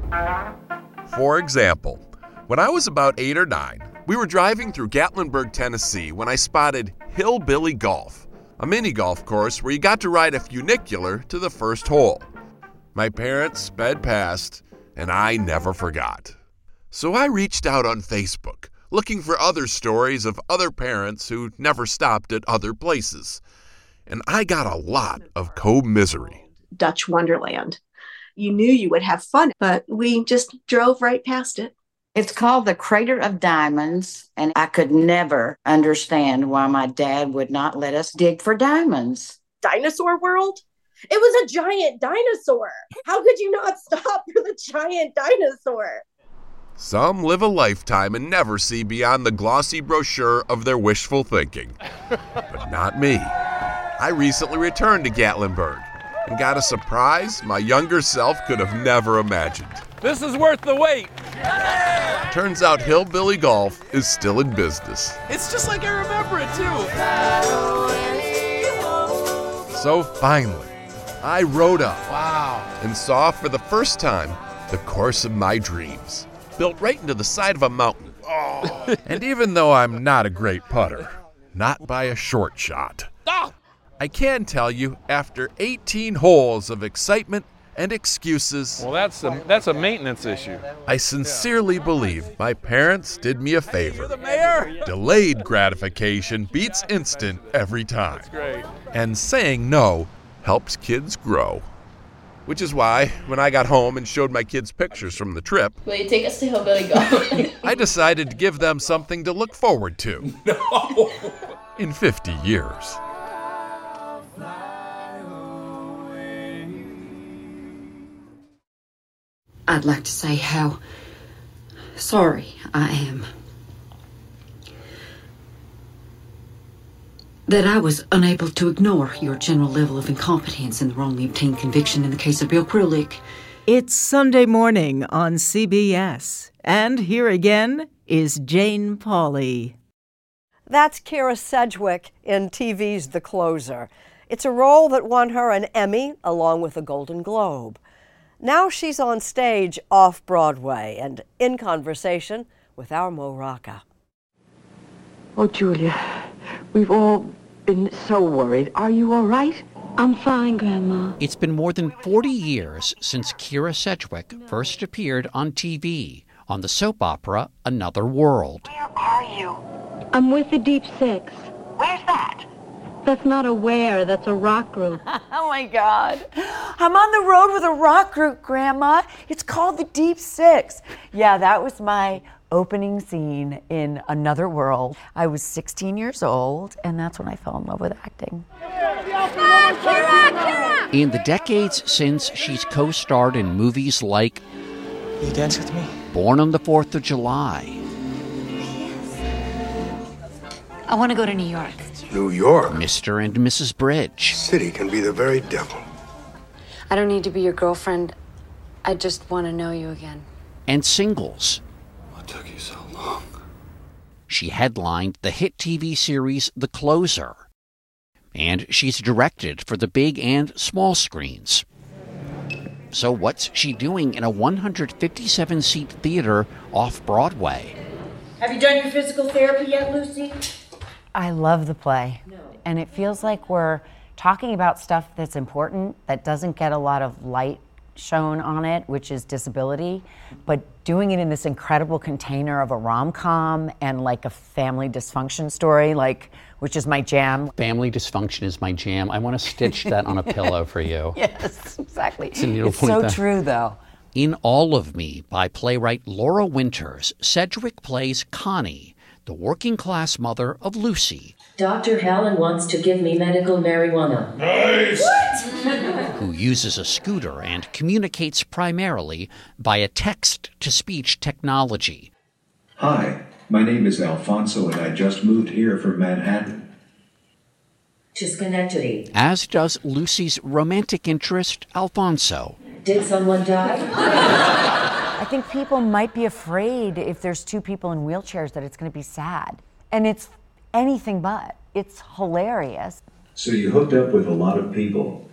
For example, when I was about eight or nine, we were driving through Gatlinburg, Tennessee, when I spotted Hillbilly Golf, a mini golf course where you got to ride a funicular to the first hole. My parents sped past, and I never forgot. So I reached out on Facebook, looking for other stories of other parents who never stopped at other places. And I got a lot of co-misery. Dutch Wonderland. You knew you would have fun, but we just drove right past it. It's called the Crater of Diamonds, and I could never understand why my dad would not let us dig for diamonds. Dinosaur World? It was a giant dinosaur. How could you not stop for the giant dinosaur? Some live a lifetime and never see beyond the glossy brochure of their wishful thinking. But not me. I recently returned to Gatlinburg and got a surprise my younger self could have never imagined. This is worth the wait. Turns out Hillbilly Golf is still in business. It's just like I remember it too. So finally, I rode up. Wow. And saw for the first time the course of my dreams, built right into the side of a mountain. Oh. And even though I'm not a great putter, not by a short shot, oh. I can tell you, after eighteen holes of excitement and excuses, well, that's a, that's a maintenance issue. I sincerely believe my parents did me a favor. You're the mayor. Delayed gratification beats instant every time. That's great. And saying no helps kids grow. Which is why, when I got home and showed my kids pictures from the trip, will you take us to Hillbilly Golf? I decided to give them something to look forward to. No! In fifty years. I'd like to say how sorry I am that I was unable to ignore your general level of incompetence and the wrongly obtained conviction in the case of Bill Krulik. It's Sunday morning on C B S, and here again is Jane Pauley. That's Kyra Sedgwick in T V's The Closer. It's a role that won her an Emmy along with a Golden Globe. Now she's on stage off-Broadway and in conversation with our Mo Rocca. Oh, Julia, we've all been so worried. Are you all right? I'm fine, Grandma. It's been more than forty years since Kyra Sedgwick first appeared on T V on the soap opera Another World. Where are you? I'm with the Deep Six. Where's that? That's not a where, that's a rock group. Oh, my God. I'm on the road with a rock group, Grandma. It's called the Deep Six. Yeah, that was my opening scene in Another World. I was sixteen years old, and that's when I fell in love with acting. In the decades since she's co-starred in movies like Will you dance with me? Born on the Fourth of July. I want to go to New York. New York? Mister and Missus Bridge. City can be the very devil. I don't need to be your girlfriend. I just want to know you again. And Singles. What took you so long? She headlined the hit T V series The Closer. And she's directed for the big and small screens. So what's she doing in a one hundred fifty-seven seat theater off Broadway? Have you done your physical therapy yet, Lucy? I love the play. No. And it feels like we're talking about stuff that's important, that doesn't get a lot of light shown on it, which is disability, but doing it in this incredible container of a rom-com and like a family dysfunction story, like, which is my jam. Family dysfunction is my jam. I want to stitch that on a pillow for you. Yes, exactly. It's, it's so that. true, though. In All of Me by playwright Laura Winters, Sedgwick plays Connie, the working-class mother of Lucy. Doctor Helen wants to give me medical marijuana. Nice! Who uses a scooter and communicates primarily via text-to-speech technology. Hi, my name is Alfonso and I just moved here from Manhattan. To Schenectady. As does Lucy's romantic interest, Alfonso. Did someone die? I think people might be afraid if there's two people in wheelchairs that it's going to be sad. And it's anything but. It's hilarious. So you hooked up with a lot of people.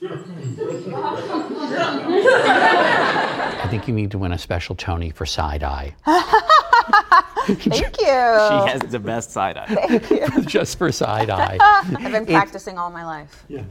I think you need to win a special Tony for side-eye. Thank you. She has the best side-eye. Thank you. Just for side-eye. I've been practicing all my life. Yeah.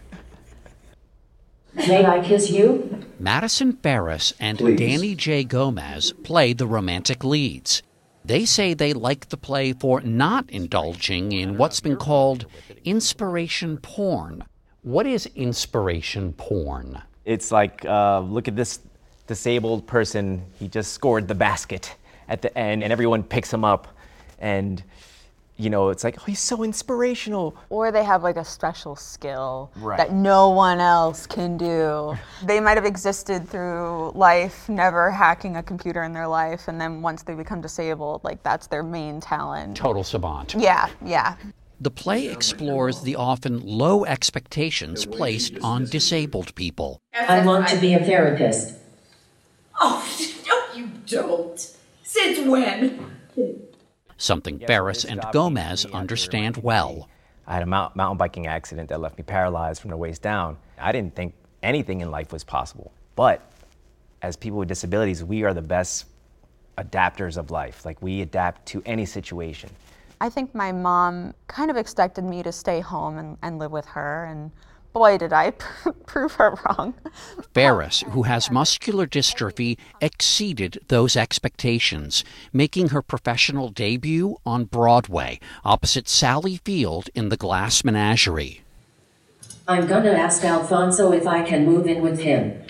May I kiss you? Madison Ferris and Please. Danny J. Gomez play the romantic leads. They say they like the play for not indulging in what's been called inspiration porn. What is inspiration porn? It's like, uh, look at this disabled person. He just scored the basket at the end, and everyone picks him up. And, you know, it's like, oh, he's so inspirational. Or they have like a special skill Right. that no one else can do. They might have existed through life, never hacking a computer in their life, and then once they become disabled, like that's their main talent. Total savant. Yeah, yeah. The play explores the often low expectations placed on disabled people. I want to be a therapist. Oh, no, you don't. Since when? Something Ferris and Gomez understand well. I had a mount- mountain biking accident that left me paralyzed from the waist down. I didn't think anything in life was possible. But as people with disabilities, we are the best adapters of life. Like, we adapt to any situation. I think my mom kind of expected me to stay home and, and live with her, and boy, did I prove her wrong. Ferris, who has muscular dystrophy, exceeded those expectations, making her professional debut on Broadway, opposite Sally Field in The Glass Menagerie. I'm gonna ask Alfonso if I can move in with him.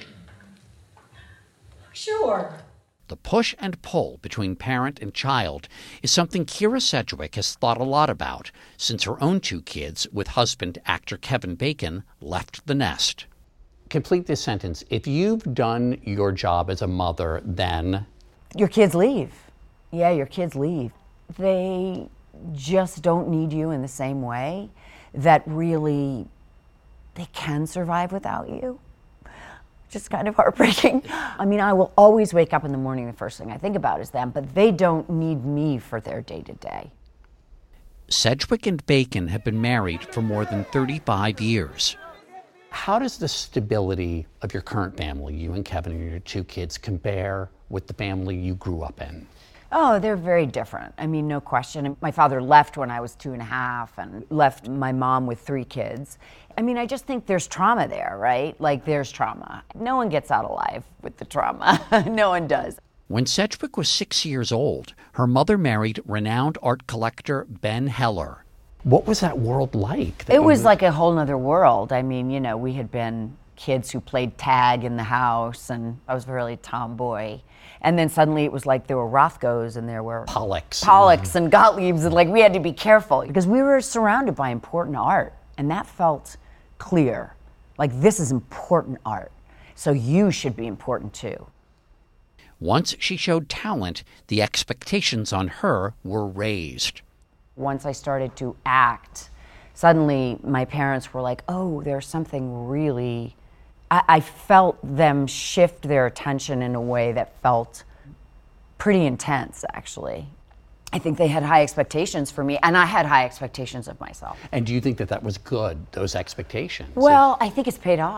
Sure. The push and pull between parent and child is something Kyra Sedgwick has thought a lot about since her own two kids, with husband actor Kevin Bacon, left the nest. Complete this sentence. If you've done your job as a mother, then... Your kids leave. Yeah, your kids leave. They just don't need you in the same way that really they can survive without you. Just kind of heartbreaking. I mean, I will always wake up in the morning, the first thing I think about is them, but they don't need me for their day-to-day. Sedgwick and Bacon have been married for more than thirty-five years. How does the stability of your current family, you and Kevin and your two kids, compare with the family you grew up in? Oh, they're very different. I mean, no question. My father left when I was two and a half and left my mom with three kids. I mean, I just think there's trauma there, right? Like, there's trauma. No one gets out alive with the trauma. No one does. When Sedgwick was six years old, her mother married renowned art collector Ben Heller. What was that world like? It was like a whole nother world. I mean, you know, we had been kids who played tag in the house, and I was really tomboy. And then suddenly it was like there were Rothkos and there were Pollocks, Pollocks and Gottliebs, and like we had to be careful because we were surrounded by important art, and that felt clear. Like, this is important art, so you should be important too. Once she showed talent, the expectations on her were raised. Once I started to act, suddenly my parents were like, oh, there's something really... I, I felt them shift their attention in a way that felt pretty intense, actually. I think they had high expectations for me, and I had high expectations of myself. And do you think that that was good, those expectations? Well, I think it's paid off.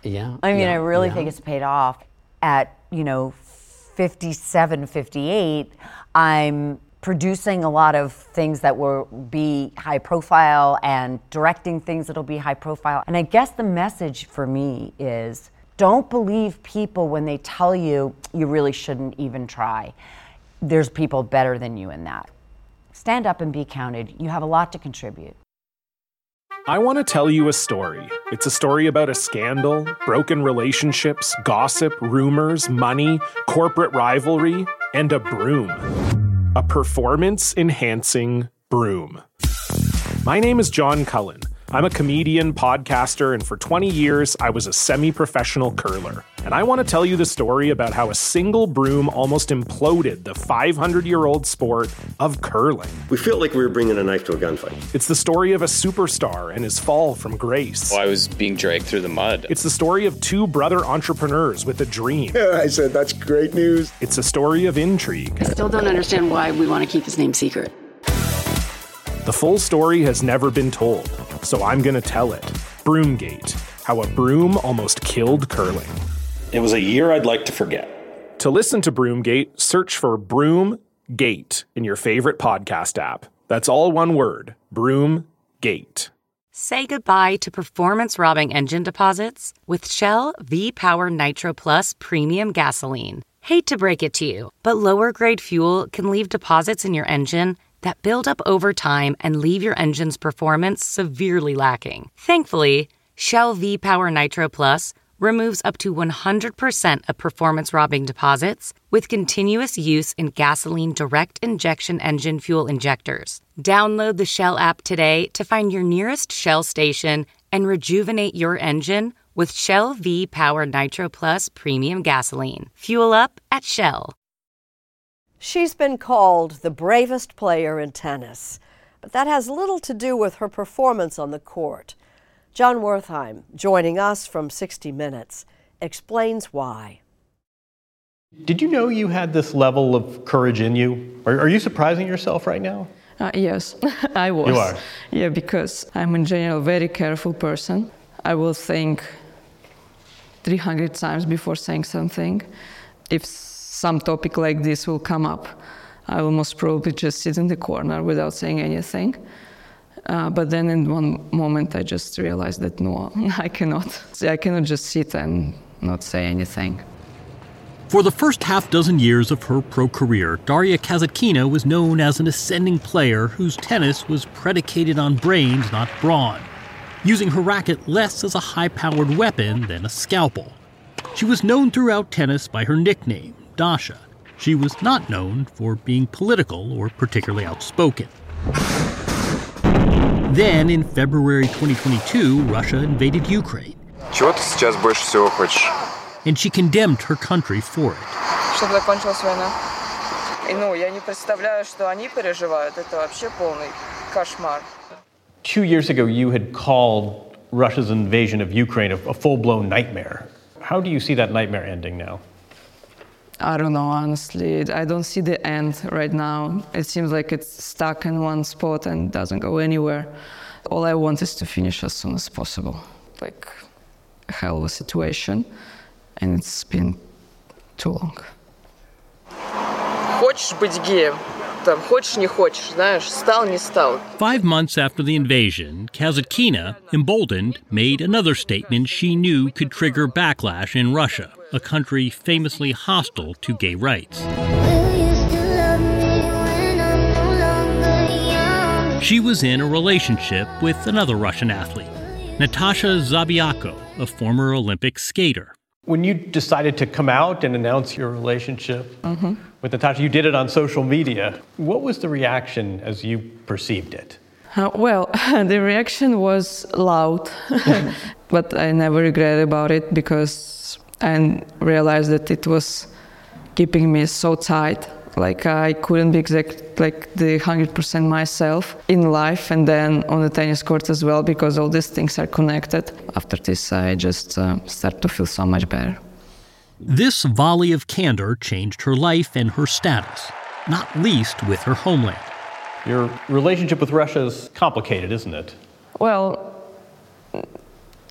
Yeah. I mean, yeah, I really yeah. think it's paid off. At, you know, fifty-seven, fifty-eight, I'm producing a lot of things that will be high profile and directing things that'll be high profile. And I guess the message for me is don't believe people when they tell you you really shouldn't even try. There's people better than you in that. Stand up and be counted. You have a lot to contribute. I want to tell you a story. It's a story about a scandal, broken relationships, gossip, rumors, money, corporate rivalry, and a broom. A performance-enhancing broom. My name is John Cullen. I'm a comedian, podcaster, and for twenty years, I was a semi-professional curler. And I want to tell you the story about how a single broom almost imploded the five hundred year old sport of curling. We felt like we were bringing a knife to a gunfight. It's the story of a superstar and his fall from grace. Well, I was being dragged through the mud. It's the story of two brother entrepreneurs with a dream. I said, that's great news. It's a story of intrigue. I still don't understand why we want to keep his name secret. The full story has never been told, so I'm going to tell it. Broomgate, how a broom almost killed curling. It was a year I'd like to forget. To listen to Broomgate, search for Broomgate in your favorite podcast app. That's all one word, Broomgate. Say goodbye to performance-robbing engine deposits with Shell V-Power Nitro Plus Premium Gasoline. Hate to break it to you, but lower-grade fuel can leave deposits in your engine that build up over time and leave your engine's performance severely lacking. Thankfully, Shell V-Power Nitro Plus removes up to one hundred percent of performance-robbing deposits with continuous use in gasoline direct injection engine fuel injectors. Download the Shell app today to find your nearest Shell station and rejuvenate your engine with Shell V-Power Nitro Plus Premium Gasoline. Fuel up at Shell. She's been called the bravest player in tennis, but that has little to do with her performance on the court. John Wertheim, joining us from sixty minutes, explains why. Did you know you had this level of courage in you? Are, are you surprising yourself right now? Uh, yes, I was. You are? Yeah, because I'm in general a very careful person. I will think three hundred times before saying something. If some topic like this will come up, I will most probably just sit in the corner without saying anything. Uh, but then in one moment I just realized that no, I cannot. I cannot just sit and not say anything. For the first half dozen years of her pro career, Daria Kasatkina was known as an ascending player whose tennis was predicated on brains, not brawn, using her racket less as a high-powered weapon than a scalpel. She was known throughout tennis by her nickname, Dasha. She was not known for being political or particularly outspoken. Then, in February twenty twenty-two, Russia invaded Ukraine. Чего ты сейчас больше всего хочешь? And she condemned her country for it. Чтобы закончилась война. И, ну, я не представляю, что они переживают. Это вообще полный кошмар. Two years ago, you had called Russia's invasion of Ukraine a, a full-blown nightmare. How do you see that nightmare ending now? I don't know, honestly. I don't see the end right now. It seems like it's stuck in one spot and doesn't go anywhere. All I want is to finish as soon as possible. Like a hell of a situation, and it's been too long. Хочешь быть геем? Там, хочешь, не хочешь, знаешь, стал, не стал. Five months after the invasion, Kasatkina, emboldened, made another statement she knew could trigger backlash in Russia, a country famously hostile to gay rights. She was in a relationship with another Russian athlete, Natasha Zabiako, a former Olympic skater. When you decided to come out and announce your relationship Mm-hmm. with Natasha, you did it on social media. What was the reaction as you perceived it? Uh, well, the reaction was loud, but I never regret about it because I realized that it was keeping me so tight. Like I couldn't be exact, like the one hundred percent myself in life and then on the tennis court as well because all these things are connected. After this, I just uh, start to feel so much better. This volley of candor changed her life and her status, not least with her homeland. Your relationship with Russia is complicated, isn't it? Well,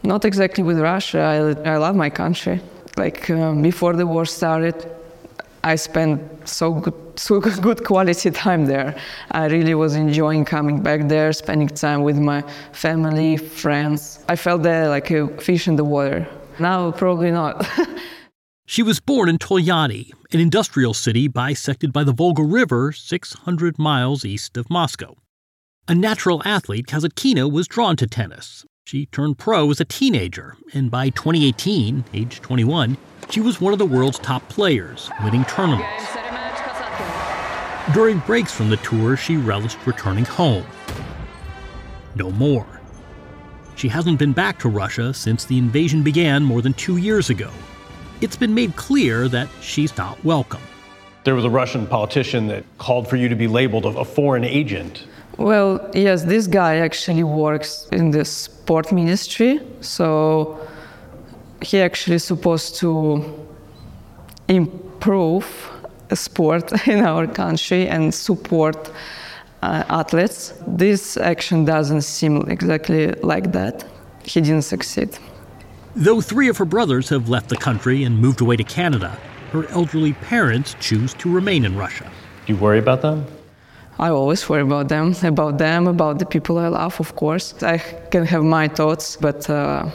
Not exactly with Russia. I, I love my country. Like um, before the war started, I spent so good, so good quality time there. I really was enjoying coming back there, spending time with my family, friends. I felt there like a fish in the water. Now, probably not. She was born in Tolyatti, an industrial city bisected by the Volga River six hundred miles east of Moscow. A natural athlete, Kasatkina was drawn to tennis. She turned pro as a teenager, and by twenty eighteen, age twenty-one, she was one of the world's top players, winning tournaments. During breaks from the tour, she relished returning home. No more. She hasn't been back to Russia since the invasion began more than two years ago. It's been made clear that she's not welcome. There was a Russian politician that called for you to be labeled a foreign agent. Well, yes, this guy actually works in the sport ministry, so he actually supposed to improve sport in our country and support uh, athletes. This action doesn't seem exactly like that. He didn't succeed. Though three of her brothers have left the country and moved away to Canada, her elderly parents choose to remain in Russia. Do you worry about them? I always worry about them, about them, about the people I love, of course. I can have my thoughts, but uh,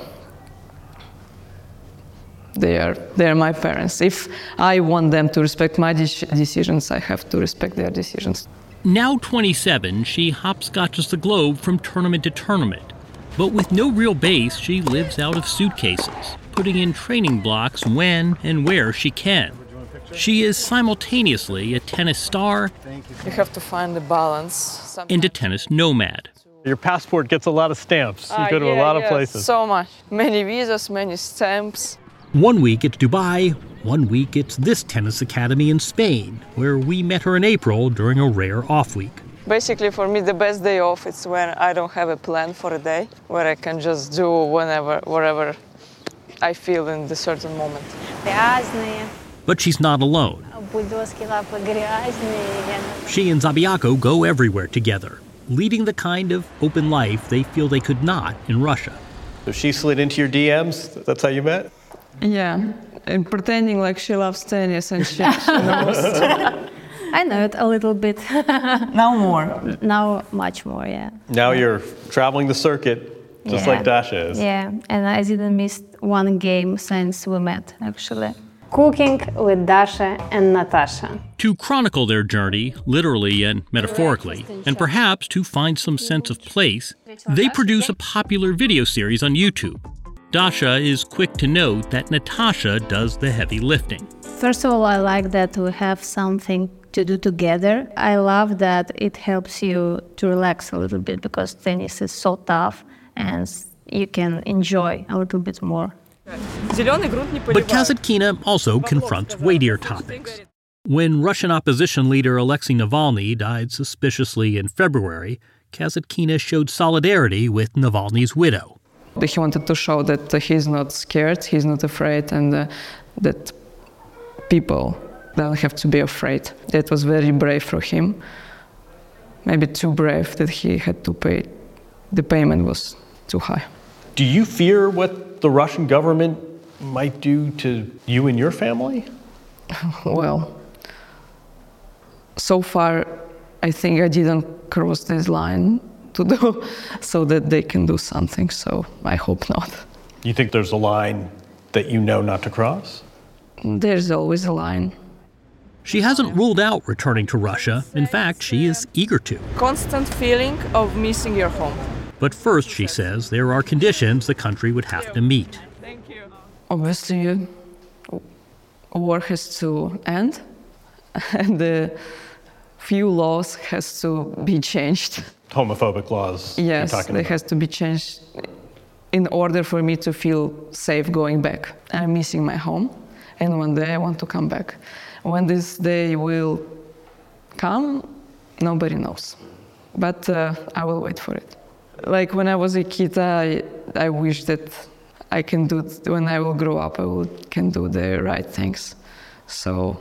they are they are my parents. If I want them to respect my de- decisions, I have to respect their decisions. Now twenty-seven, she hopscotches the globe from tournament to tournament. But with no real base, she lives out of suitcases, putting in training blocks when and where she can. She is simultaneously a tennis star You have to find the balance. and a tennis nomad. Your passport gets a lot of stamps. You Ah, go to yeah, a lot of yeah, places. So much. Many visas, many stamps. One week it's Dubai, one week it's this tennis academy in Spain, where we met her in April during a rare off week. Basically, for me, the best day off is when I don't have a plan for a day, where I can just do whenever, wherever I feel in the certain moment. But she's not alone. She and Zabiako go everywhere together, leading the kind of open life they feel they could not in Russia. So she slid into your D Ms? That's how you met? Yeah, and pretending like she loves tennis and she, she knows. I know it a little bit. Now more. Now much more, yeah. Now you're traveling the circuit, just Yeah. like Dasha is. Yeah, and I didn't miss one game since we met, actually. Cooking with Dasha and Natasha. To chronicle their journey, literally and metaphorically, and perhaps to find some sense of place, they produce a popular video series on YouTube. Dasha is quick to note that Natasha does the heavy lifting. First of all, I like that we have something to do together. I love that it helps you to relax a little bit because tennis is so tough and you can enjoy a little bit more. But Kasatkina also confronts weightier topics. When Russian opposition leader Alexei Navalny died suspiciously in February, Kasatkina showed solidarity with Navalny's widow. He wanted to show that he's not scared, he's not afraid, and uh, that people don't have to be afraid. That was very brave for him. Maybe too brave that he had to pay. The payment was too high. Do you fear what the Russian government might do to you and your family? Well, so far, I think I didn't cross this line to do so that they can do something, so I hope not. You think there's a line that you know not to cross? There's always a line. She hasn't ruled out returning to Russia. In fact, she is eager to. Constant feeling of missing your home. But first, she says, there are conditions the country would have to meet. Obviously, war has to end, and the few laws has to be changed. Homophobic laws. Yes, you're talking they about. has to be changed in order for me to feel safe going back. I'm missing my home, and one day I want to come back. When this day will come, nobody knows. But uh, I will wait for it. Like when I was a kid, I, I wish that I can do, when I will grow up, I will, can do the right things. So,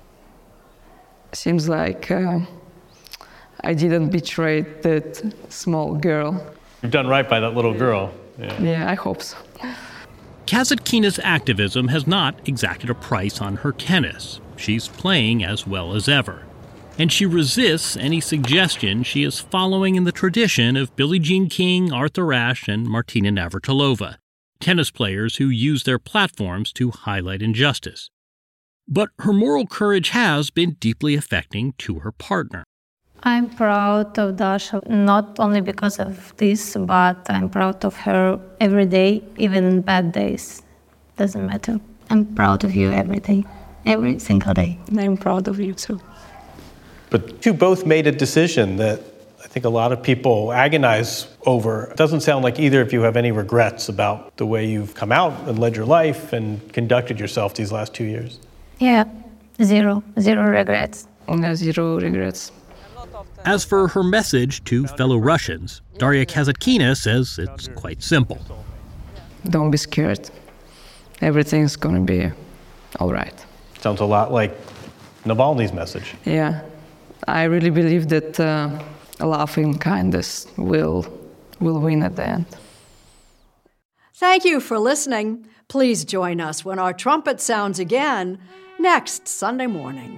seems like uh, I didn't betray that small girl. You've done right by that little girl. Yeah, yeah I hope so. Kasatkina's activism has not exacted a price on her tennis. She's playing as well as ever. And she resists any suggestion she is following in the tradition of Billie Jean King, Arthur Ashe, and Martina Navratilova, tennis players who use their platforms to highlight injustice. But her moral courage has been deeply affecting to her partner. I'm proud of Dasha, not only because of this, but I'm proud of her every day, even in bad days. Doesn't matter. I'm proud of you every day, every single day. I'm proud of you too. But you both made a decision that I think a lot of people agonize over. It doesn't sound like either of you have any regrets about the way you've come out and led your life and conducted yourself these last two years. Yeah, zero, zero regrets. No, zero regrets. As for her message to fellow Russians, Daria Kasatkina says it's quite simple. Don't be scared. Everything's gonna be all right. Sounds a lot like Navalny's message. Yeah. I really believe that uh, love and kindness will, will win at the end. Thank you for listening. Please join us when our trumpet sounds again next Sunday morning.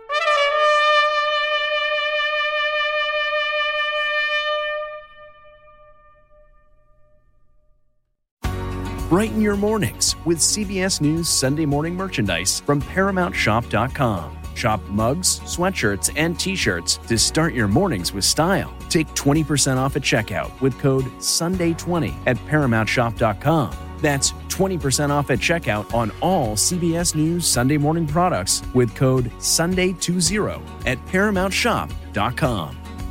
Brighten your mornings with C B S News Sunday morning merchandise from Paramount Shop dot com. Shop mugs, sweatshirts, and t-shirts to start your mornings with style. Take twenty percent off at checkout with code Sunday twenty at Paramount Shop dot com. That's twenty percent off at checkout on all C B S News Sunday morning products with code Sunday twenty at Paramount Shop dot com.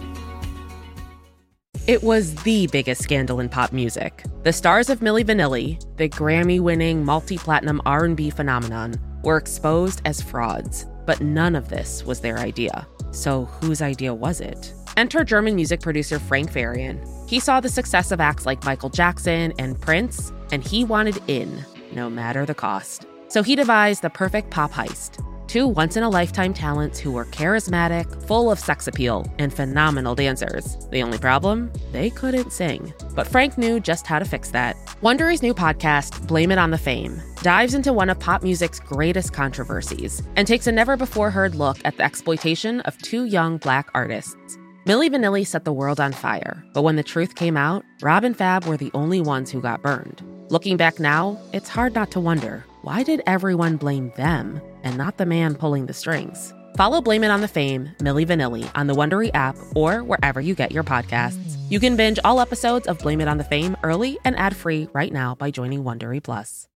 It was the biggest scandal in pop music. The stars of Milli Vanilli, the Grammy-winning multi-platinum R and B phenomenon, were exposed as frauds. But none of this was their idea. So whose idea was it? Enter German music producer Frank Farian. He saw the success of acts like Michael Jackson and Prince, and he wanted in, no matter the cost. So he devised the perfect pop heist. Two once-in-a-lifetime talents who were charismatic, full of sex appeal, and phenomenal dancers. The only problem? They couldn't sing. But Frank knew just how to fix that. Wondery's new podcast, Blame It on the Fame, dives into one of pop music's greatest controversies and takes a never-before-heard look at the exploitation of two young Black artists. Milli Vanilli set the world on fire, but when the truth came out, Rob and Fab were the only ones who got burned. Looking back now, it's hard not to wonder, why did everyone blame them and not the man pulling the strings? Follow Blame It on the Fame, Milli Vanilli on the Wondery app or wherever you get your podcasts. You can binge all episodes of Blame It on the Fame early and ad-free right now by joining Wondery Plus.